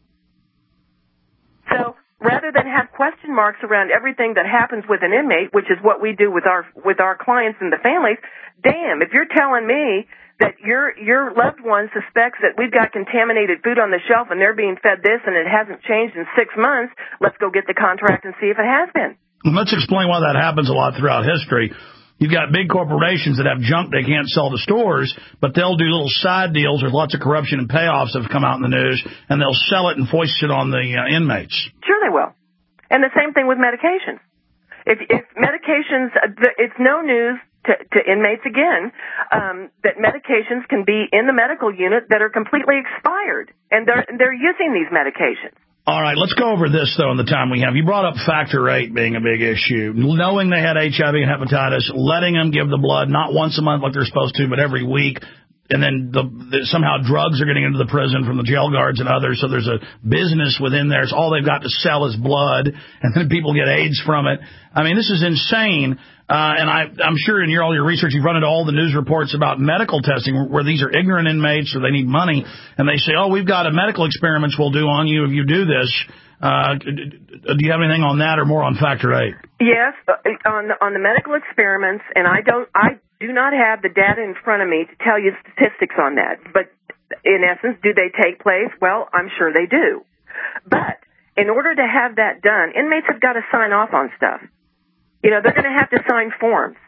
So rather than have question marks around everything that happens with an inmate, which is what we do with our with our clients and the families, damn, if you're telling me that your your loved one suspects that we've got contaminated food on the shelf and they're being fed this and it hasn't changed in six months, let's go get the contract and see if it has been. Let's explain why that happens a lot throughout history. You've got big corporations that have junk they can't sell to stores, but they'll do little side deals with lots of corruption and payoffs that have come out in the news, and they'll sell it and foist it on the uh, inmates. Sure they will. And the same thing with medications. If, if medications, it's no news to, to inmates, again, um, that medications can be in the medical unit that are completely expired, and they're, they're using these medications. All right, let's go over this, though, in the time we have. You brought up factor eight being a big issue. Knowing they had H I V and hepatitis, letting them give the blood not once a month like they're supposed to, but every week. and then the, the, somehow drugs are getting into the prison from the jail guards and others, so there's a business within there. So all they've got to sell is blood, and then people get AIDS from it. I mean, this is insane. Uh, and I, I'm sure in your, all your research, you've run into all the news reports about medical testing where these are ignorant inmates or they need money, and they say, oh, we've got a medical experiments we'll do on you if you do this. Uh, do you have anything on that or more on factor eight? Yes, on the, on the medical experiments, and I don't, I do not have the data in front of me to tell you statistics on that. But in essence, do they take place? Well, I'm sure they do. But in order to have that done, inmates have got to sign off on stuff. You know, they're going to have to sign forms.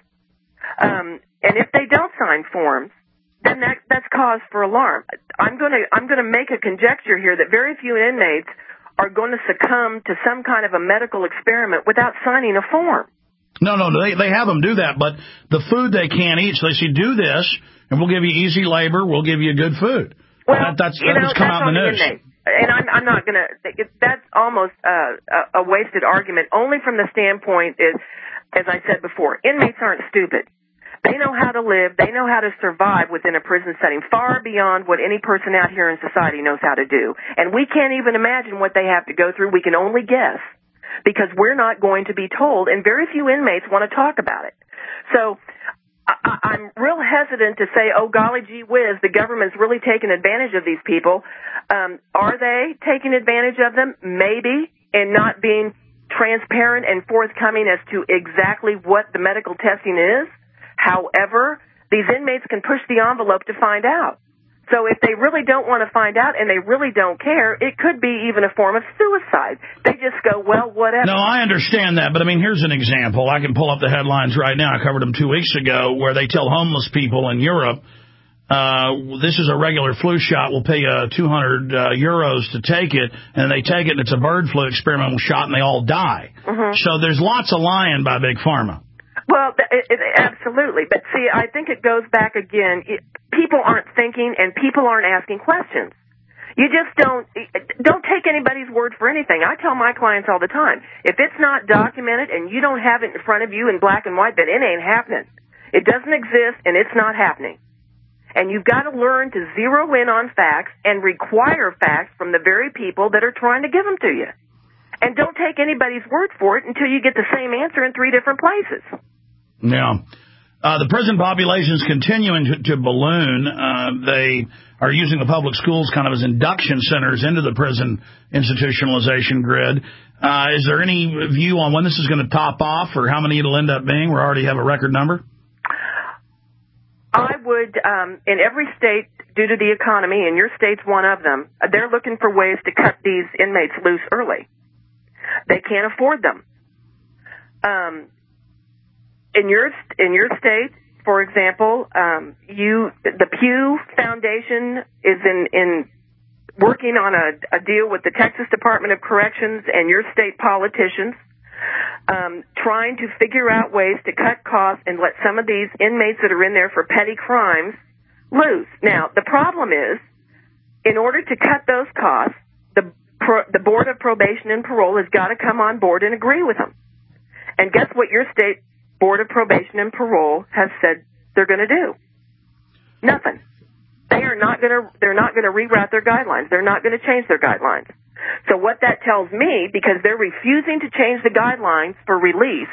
Um, and if they don't sign forms, then that, that's cause for alarm. I'm going to, I'm going to make a conjecture here that very few inmates are going to succumb to some kind of a medical experiment without signing a form. No, no, they they have them do that, but the food they can't eat, so they say, do this, and we'll give you easy labor, we'll give you good food. Well, that, that's, you know, that's come that's out in the on news. The inmate. And I'm, I'm not going to, that's almost uh, a, a wasted argument, only from the standpoint is, as I said before, inmates aren't stupid. They know how to live. They know how to survive within a prison setting, far beyond what any person out here in society knows how to do. And we can't even imagine what they have to go through. We can only guess because we're not going to be told, and very few inmates want to talk about it. So I, I'm real hesitant to say, oh, golly gee whiz, the government's really taking advantage of these people. Um, are they taking advantage of them? Maybe, and not being transparent and forthcoming as to exactly what the medical testing is. However, these inmates can push the envelope to find out. So if they really don't want to find out and they really don't care, it could be even a form of suicide. They just go, well, whatever. No, I understand that, but I mean, here's an example. I can pull up the headlines right now. I covered them two weeks ago where they tell homeless people in Europe, uh, this is a regular flu shot. We'll pay uh, two hundred uh, euros to take it, and they take it, and it's a bird flu experimental shot, and they all die. Mm-hmm. So there's lots of lying by Big Pharma. Well, it, it, absolutely. But see, I think it goes back again. It, people aren't thinking and people aren't asking questions. You just don't, don't take anybody's word for anything. I tell my clients all the time, if it's not documented and you don't have it in front of you in black and white, then it ain't happening. It doesn't exist and it's not happening. And you've got to learn to zero in on facts and require facts from the very people that are trying to give them to you. And don't take anybody's word for it until you get the same answer in three different places. Yeah. Uh, the prison population is continuing to, to balloon. Uh, they are using the public schools kind of as induction centers into the prison institutionalization grid. Uh, is there any view on when this is going to top off or how many it'll end up being? We already have a record number. I would, um, in every state, due to the economy, and your state's one of them, they're looking for ways to cut these inmates loose early. They can't afford them. Um, in your in your state, for example, um, you the Pew Foundation is in in working on a, a deal with the Texas Department of Corrections and your state politicians, um, trying to figure out ways to cut costs and let some of these inmates that are in there for petty crimes loose. Now, the problem is, in order to cut those costs, the Pro, the Board of Probation and Parole has got to come on board and agree with them. And guess what your state Board of Probation and Parole has said they're going to do? Nothing. They are not going to, they're not going to reroute their guidelines. They're not going to change their guidelines. So what that tells me, because they're refusing to change the guidelines for release,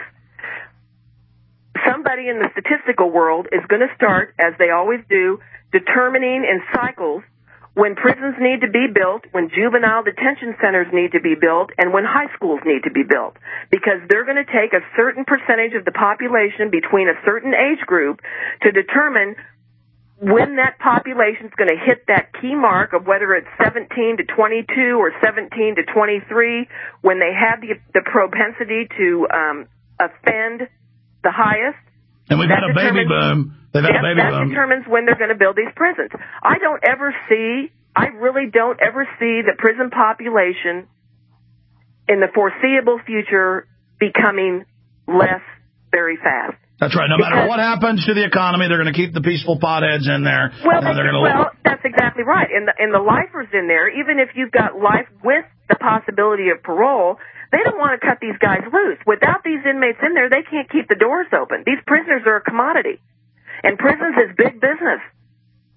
somebody in the statistical world is going to start, as they always do, determining in cycles when prisons need to be built, when juvenile detention centers need to be built, and when high schools need to be built. Because they're going to take a certain percentage of the population between a certain age group to determine when that population is going to hit that key mark of whether it's seventeen to twenty-two or seventeen to twenty-three, when they have the, the propensity to um, offend the highest. And we've had a baby boom. They've had That, a baby that boom. determines when they're going to build these prisons. I don't ever see, I really don't ever see the prison population in the foreseeable future becoming less very fast. That's right. No matter what happens to the economy, they're going to keep the peaceful potheads in there. Well, and they're going to well, that's exactly right. And the, and the lifers in there, even if you've got life with the possibility of parole, they don't want to cut these guys loose. Without these inmates in there, they can't keep the doors open. These prisoners are a commodity. And prisons is big business.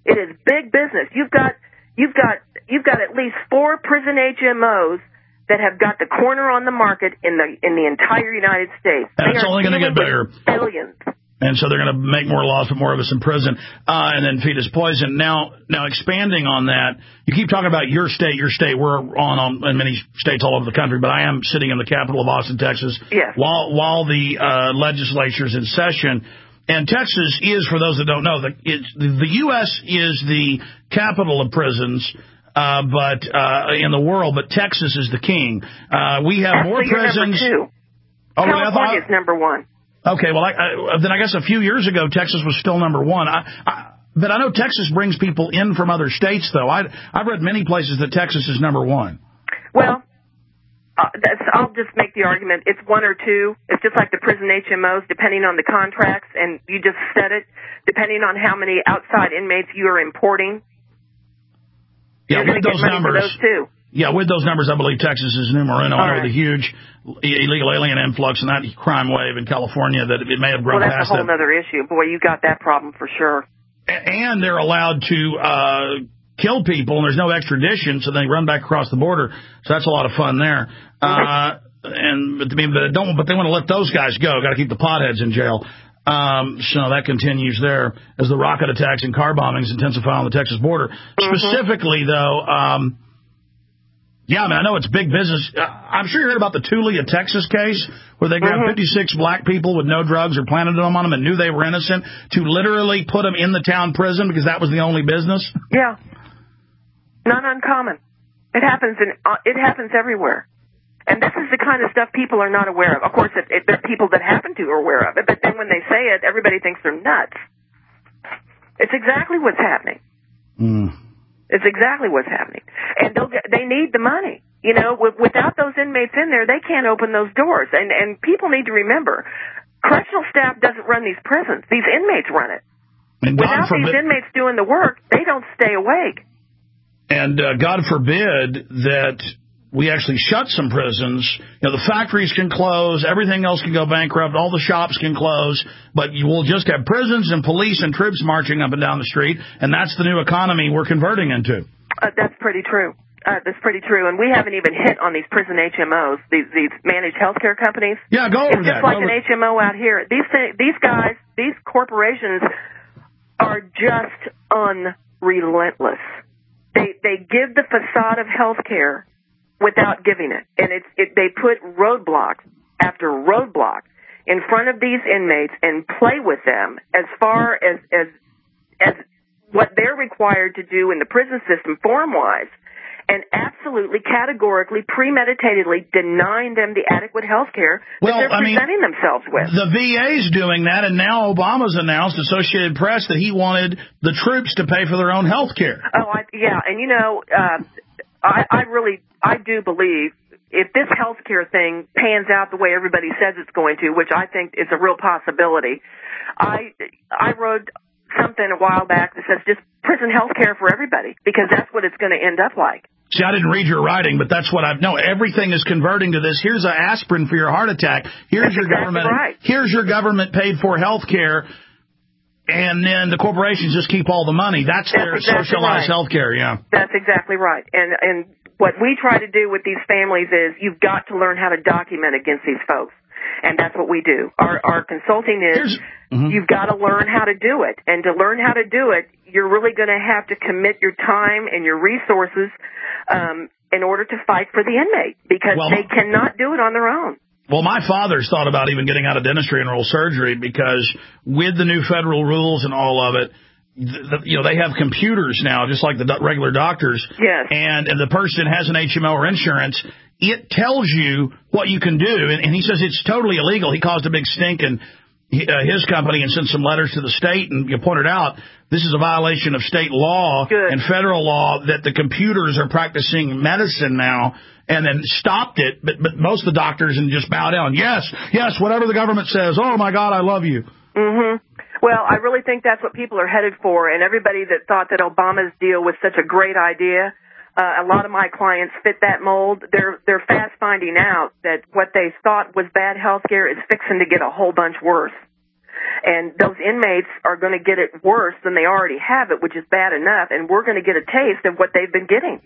It is big business. You've got you've got you've got at least four prison H M Os that have got the corner on the market in the in the entire United States. And it's only going to get bigger. Billions. And so they're going to make more laws, put more of us in prison, uh, and then feed us poison. Now, now expanding on that, you keep talking about your state, your state. We're on, on in many states all over the country, but I am sitting in the capital of Austin, Texas, yes. while while the uh, legislature's in session. And Texas is, for those that don't know, the, it's, the U S is the capital of prisons. Uh, but uh, in the world, but Texas is the king. Uh, we have more Actually, prisons. Number two. Oh, California's really? number one. Okay, well, I, I, then I guess a few years ago, Texas was still number one. I, I, but I know Texas brings people in from other states, though. I, I've read many places that Texas is number one. Well, uh, that's, I'll just make the argument. It's one or two. It's just like the prison H M Os, depending on the contracts, and you just said it, depending on how many outside inmates you are importing. Yeah, with those numbers. Those too. Yeah, with those numbers, I believe Texas is numero uno. I know right. the huge illegal alien influx and that crime wave in California that it may have grown well, that's past a whole that. other issue. Boy, you got that problem for sure. And they're allowed to uh, kill people, and there's no extradition, so they run back across the border. So that's a lot of fun there. Uh, and but, but don't, but they want to let those guys go. Got to keep the potheads in jail. Um, so that continues there as the rocket attacks and car bombings intensify on the Texas border. Mm-hmm. Specifically, though, um, yeah, I mean, I know it's big business. Uh, I'm sure you heard about the Tulia, Texas case where they grabbed mm-hmm. fifty-six black people with no drugs or planted them on them and knew they were innocent to literally put them in the town prison because that was the only business. Yeah, not uncommon. It happens in uh, it happens everywhere. And this is the kind of stuff people are not aware of. Of course, it, it, there are people that happen to are aware of it, but then when they say it, everybody thinks they're nuts. It's exactly what's happening. Mm. It's exactly what's happening. And they'll get, they need the money. You know, with, without those inmates in there, they can't open those doors. And, and people need to remember, correctional staff doesn't run these prisons. These inmates run it. And without God forbid, these inmates doing the work, they don't stay awake. And uh, God forbid that we actually shut some prisons. You know, the factories can close, everything else can go bankrupt, all the shops can close, but you will just have prisons and police and troops marching up and down the street, and that's the new economy we're converting into. Uh, that's pretty true. Uh, that's pretty true, and we haven't even hit on these prison H M Os, these, these managed healthcare companies. Yeah, go over it's just that. like go an over. H M O out here. These th- these guys, these corporations are just unrelentless. They they give the facade of healthcare without giving it. And it's, it, they put roadblocks after roadblock in front of these inmates and play with them as far as, as, as what they're required to do in the prison system form-wise, and absolutely categorically, premeditatedly denying them the adequate health care that well, they're I presenting mean, themselves with. The V A's doing that, and now Obama's announced, Associated Press, that he wanted the troops to pay for their own health care. Oh, I, yeah, and you know, uh, I, I really, I do believe if this health care thing pans out the way everybody says it's going to, which I think is a real possibility, I, I wrote something a while back that says just prison health care for everybody, because that's what it's going to end up like. See, I didn't read your writing, but that's what I've, no, everything is converting to this. Here's an aspirin for your heart attack. Here's that's your exactly government, right. Here's your government paid for health care. And then the corporations just keep all the money. That's, That's their exactly socialized right. health care, yeah. That's exactly right. And and what we try to do with these families is you've got to learn how to document against these folks. And that's what we do. Our our consulting is mm-hmm. you've got to learn how to do it. And to learn how to do it, you're really going to have to commit your time and your resources um, in order to fight for the inmate, because well, they cannot do it on their own. Well, my father's thought about even getting out of dentistry and oral surgery because with the new federal rules and all of it, the, you know, they have computers now, just like the do- regular doctors. Yes. And, and the person has an H M O or insurance, it tells you what you can do. And, and he says it's totally illegal. He caused a big stink in he, uh, his company and sent some letters to the state. And you pointed out this is a violation of state law Good. and federal law that the computers are practicing medicine now. And then stopped it, but, but most of the doctors and just bow down. Yes, yes, whatever the government says. Oh, my God, I love you. Mm-hmm. Well, I really think that's what people are headed for, and everybody that thought that Obama's deal was such a great idea, uh, a lot of my clients fit that mold. They're they're fast finding out that what they thought was bad health care is fixing to get a whole bunch worse. And those inmates are going to get it worse than they already have it, which is bad enough, and we're going to get a taste of what they've been getting.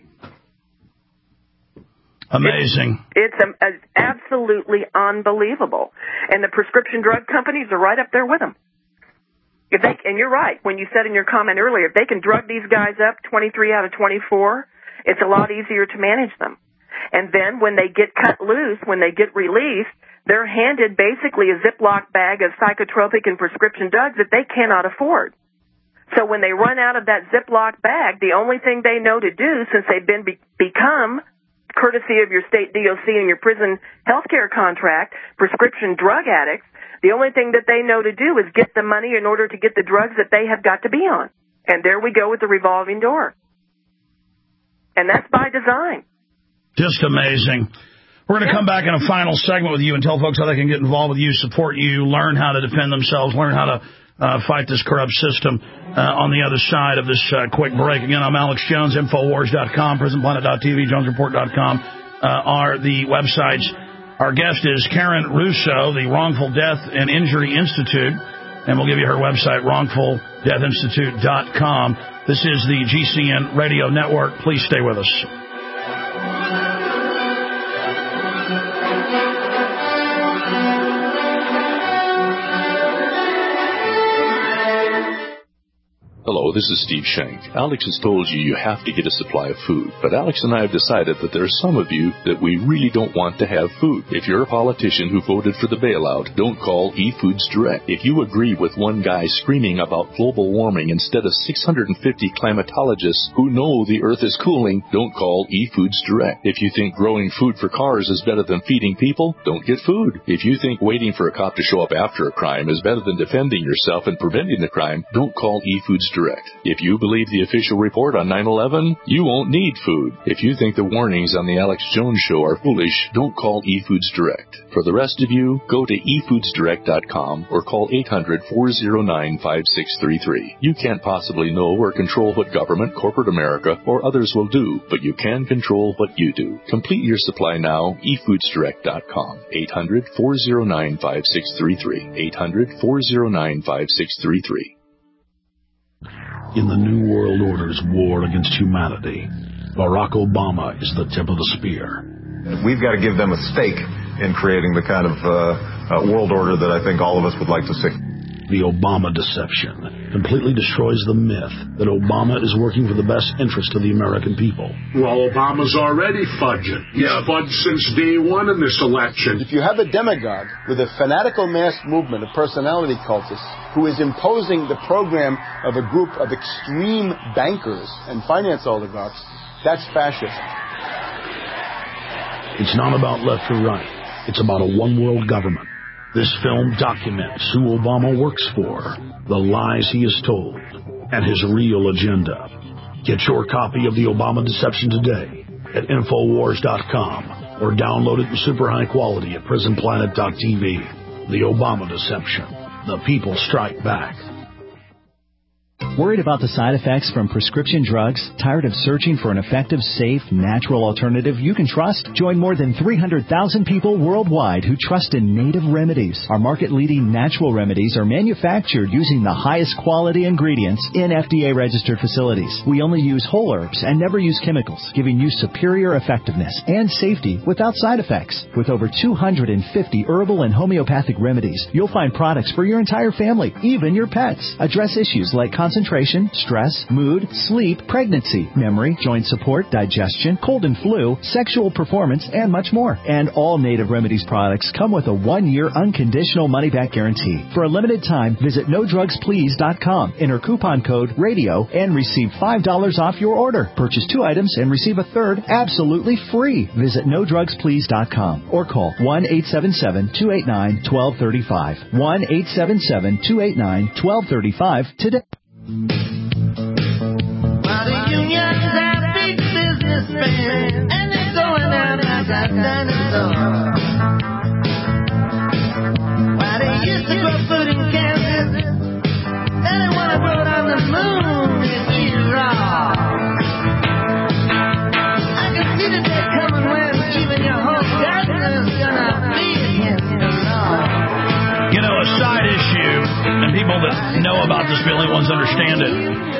Amazing. It's, it's a, a absolutely unbelievable. And the prescription drug companies are right up there with them. If they, and you're right, when you said in your comment earlier, if they can drug these guys up twenty-three out of twenty-four, it's a lot easier to manage them. And then when they get cut loose, when they get released, they're handed basically a Ziploc bag of psychotropic and prescription drugs that they cannot afford. So when they run out of that Ziploc bag, the only thing they know to do, since they've been be- become, courtesy of your state D O C and your prison health care contract, prescription drug addicts, the only thing that they know to do is get the money in order to get the drugs that they have got to be on. And there we go with the revolving door. And that's by design. Just amazing. We're going to come back in a final segment with you and tell folks how they can get involved with you, support you, learn how to defend themselves, learn how to uh, fight this corrupt system uh, on the other side of this uh, quick break. Again, I'm Alex Jones, Infowars dot com, Prison Planet dot T V, Jones Report dot com uh, are the websites. Our guest is Karen Russo, the Wrongful Death and Injury Institute, and we'll give you her website, wrongful death institute dot com. This is the G C N Radio Network. Please stay with us. Hello, this is Steve Shank. Alex has told you you have to get a supply of food, but Alex and I have decided that there are some of you that we really don't want to have food. If you're a politician who voted for the bailout, don't call eFoods Direct. If you agree with one guy screaming about global warming instead of six hundred fifty climatologists who know the earth is cooling, don't call eFoods Direct. If you think growing food for cars is better than feeding people, don't get food. If you think waiting for a cop to show up after a crime is better than defending yourself and preventing the crime, don't call eFoods Direct. If you believe the official report on nine eleven, you won't need food. If you think the warnings on the Alex Jones Show are foolish, don't call eFoods Direct. For the rest of you, go to e foods direct dot com or call eight hundred, four oh nine, five six three three. You can't possibly know or control what government, corporate America, or others will do, but you can control what you do. Complete your supply now, e foods direct dot com. eight hundred, four oh nine, five six three three. eight hundred, four oh nine, five six three three. In the New World Order's war against humanity, Barack Obama is the tip of the spear. We've got to give them a stake in creating the kind of uh, uh, world order that I think all of us would like to see. The Obama deception completely destroys the myth that Obama is working for the best interest of the American people. Well, Obama's already fudging. He's yeah. fudged since day one in this election. If you have a demagogue with a fanatical mass movement of personality cultists who is imposing the program of a group of extreme bankers and finance oligarchs, that's fascism. It's not about left or right. It's about a one-world government. This film documents who Obama works for, the lies he has told, and his real agenda. Get your copy of The Obama Deception today at Infowars dot com or download it in super high quality at Prison Planet dot T V. The Obama Deception. The people strike back. Worried about the side effects from prescription drugs? Tired of searching for an effective, safe, natural alternative you can trust? Join more than three hundred thousand people worldwide who trust in Native Remedies. Our market-leading natural remedies are manufactured using the highest quality ingredients in F D A-registered facilities. We only use whole herbs and never use chemicals, giving you superior effectiveness and safety without side effects. With over two hundred fifty herbal and homeopathic remedies, you'll find products for your entire family, even your pets. Address issues like concentration, stress, mood, sleep, pregnancy, memory, joint support, digestion, cold and flu, sexual performance, and much more. And all Native Remedies products come with a one-year unconditional money-back guarantee. For a limited time, visit no drugs please dot com, enter coupon code RADIO, and receive five dollars off your order. Purchase two items and receive a third absolutely free. Visit no drugs please dot com or call one eight seven seven, two eight nine, one two three five. one eight seven seven, two eight nine, one two three five today. Well, the unions are big businessmen, and they're going out like a dinosaur. While they used to grow food in Kansas, now they want to grow it on the moon and eat it raw. I can see the day coming when even your whole garden is gonna be against the law. You know, aside side issue, and people that know about this, the only ones that understand it.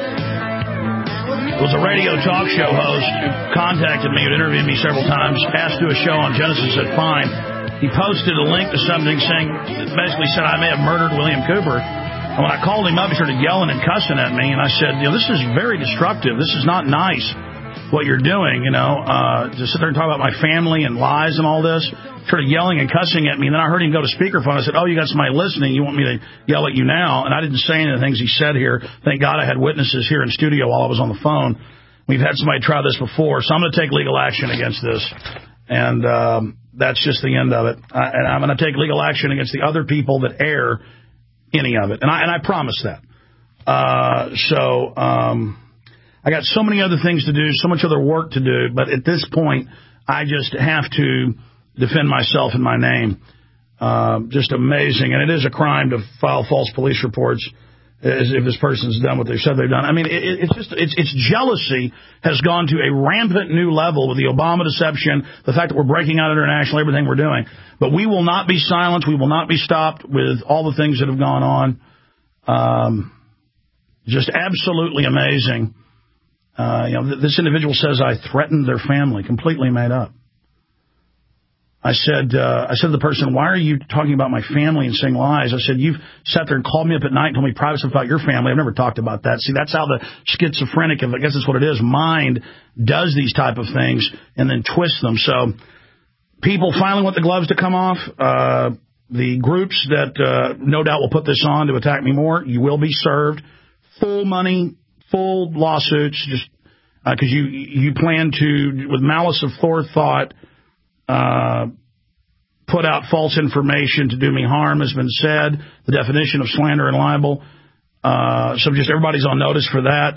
It was a radio talk show host who contacted me, who interviewed me several times, asked to do a show on Genesis, said fine. He posted a link to something saying, basically said I may have murdered William Cooper. And when I called him up, he started yelling and cussing at me, and I said, you know, this is very destructive. This is not nice, what you're doing, you know, uh, to sit there and talk about my family and lies and all this. Started yelling and cussing at me, and then I heard him go to speakerphone. I said, oh, you got somebody listening. You want me to yell at you now? And I didn't say any of the things he said here. Thank God I had witnesses here in studio while I was on the phone. We've had somebody try this before, so I'm going to take legal action against this. And um, that's just the end of it. I, and I'm going to take legal action against the other people that air any of it. And I, and I promise that. Uh, so um, I got so many other things to do, so much other work to do. But at this point, I just have to defend myself and my name. Uh, just amazing. And it is a crime to file false police reports as if this person's done what they said they've done. I mean, it, it's just it's, it's jealousy has gone to a rampant new level with the Obama deception, the fact that we're breaking out internationally, everything we're doing. But we will not be silenced. We will not be stopped with all the things that have gone on. Um, just absolutely amazing. Uh, you know, th- this individual says I threatened their family, completely made up. I said, uh, I said to the person, why are you talking about my family and saying lies? I said, you've sat there and called me up at night and told me private stuff about your family. I've never talked about that. See, that's how the schizophrenic, I guess that's what it is, mind does these type of things and then twists them. So people finally want the gloves to come off. Uh, the groups that uh, no doubt will put this on to attack me more, you will be served. Full money, full lawsuits, just because uh, you, you plan to, with malice of forethought, Uh, put out false information to do me harm has been said, the definition of slander and libel. Uh, so just everybody's on notice for that.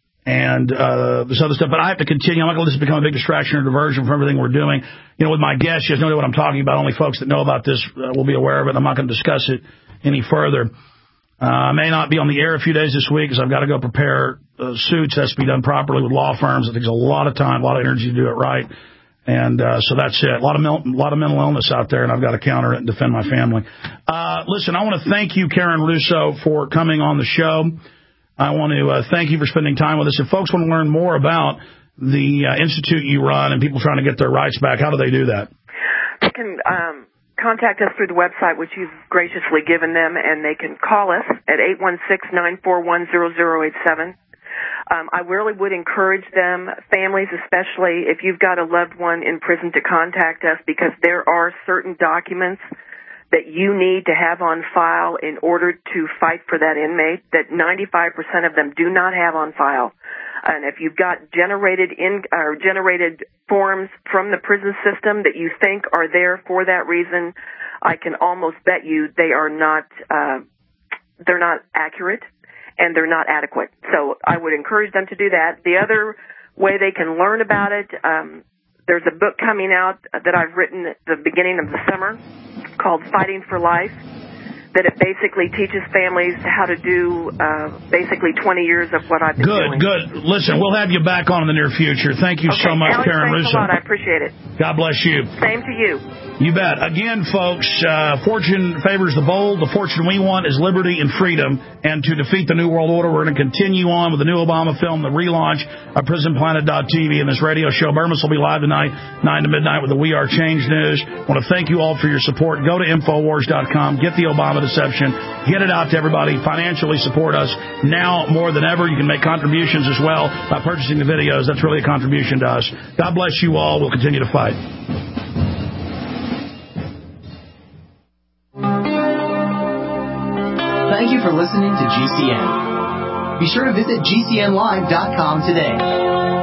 And uh, this other stuff. But I have to continue. I'm not going to let this become a big distraction or diversion from everything we're doing. You know, with my guests, you guys know what I'm talking about. Only folks that know about this uh, will be aware of it. I'm not going to discuss it any further. Uh, I may not be on the air a few days this week because I've got to go prepare uh, suits. It has to be done properly with law firms. It takes a lot of time, a lot of energy to do it right. And uh, so that's it. A lot of mel- a lot of mental illness out there, and I've got to counter it and defend my family. Uh, listen, I want to thank you, Karen Russo, for coming on the show. I want to uh, thank you for spending time with us. If folks want to learn more about the uh, institute you run and people trying to get their rights back, how do they do that? They can um, contact us through the website, which you've graciously given them, and they can call us at eight one six, nine four one, zero zero eight seven. Um, I really would encourage them, families especially, if you've got a loved one in prison, to contact us, because there are certain documents that you need to have on file in order to fight for that inmate that ninety-five percent of them do not have on file. And if you've got generated in or generated forms from the prison system that you think are there for that reason, I can almost bet you they are not uh, they're not accurate. And they're not adequate. So I would encourage them to do that. The other way they can learn about it, um, there's a book coming out that I've written at the beginning of the summer called Fighting for Life, that it basically teaches families how to do uh, basically twenty years of what I've been good, doing. Good, good. Listen, we'll have you back on in the near future. Thank you okay. so much, Alex, Karen thanks Russo. a lot. I appreciate it. God bless you. Same to you. You bet. Again, folks, uh, fortune favors the bold. The fortune we want is liberty and freedom. And to defeat the New World Order, we're going to continue on with the new Obama film, the relaunch of prison planet dot t v, and this radio show. Burmis will be live tonight, nine to midnight, with the We Are Change News. I want to thank you all for your support. Go to Infowars dot com. Get the Obama deception. Get it out to everybody. Financially support us. Now more than ever, you can make contributions as well by purchasing the videos. That's really a contribution to us. God bless you all. We'll continue to fight. Thank you for listening to G C N. Be sure to visit G C N live dot com today.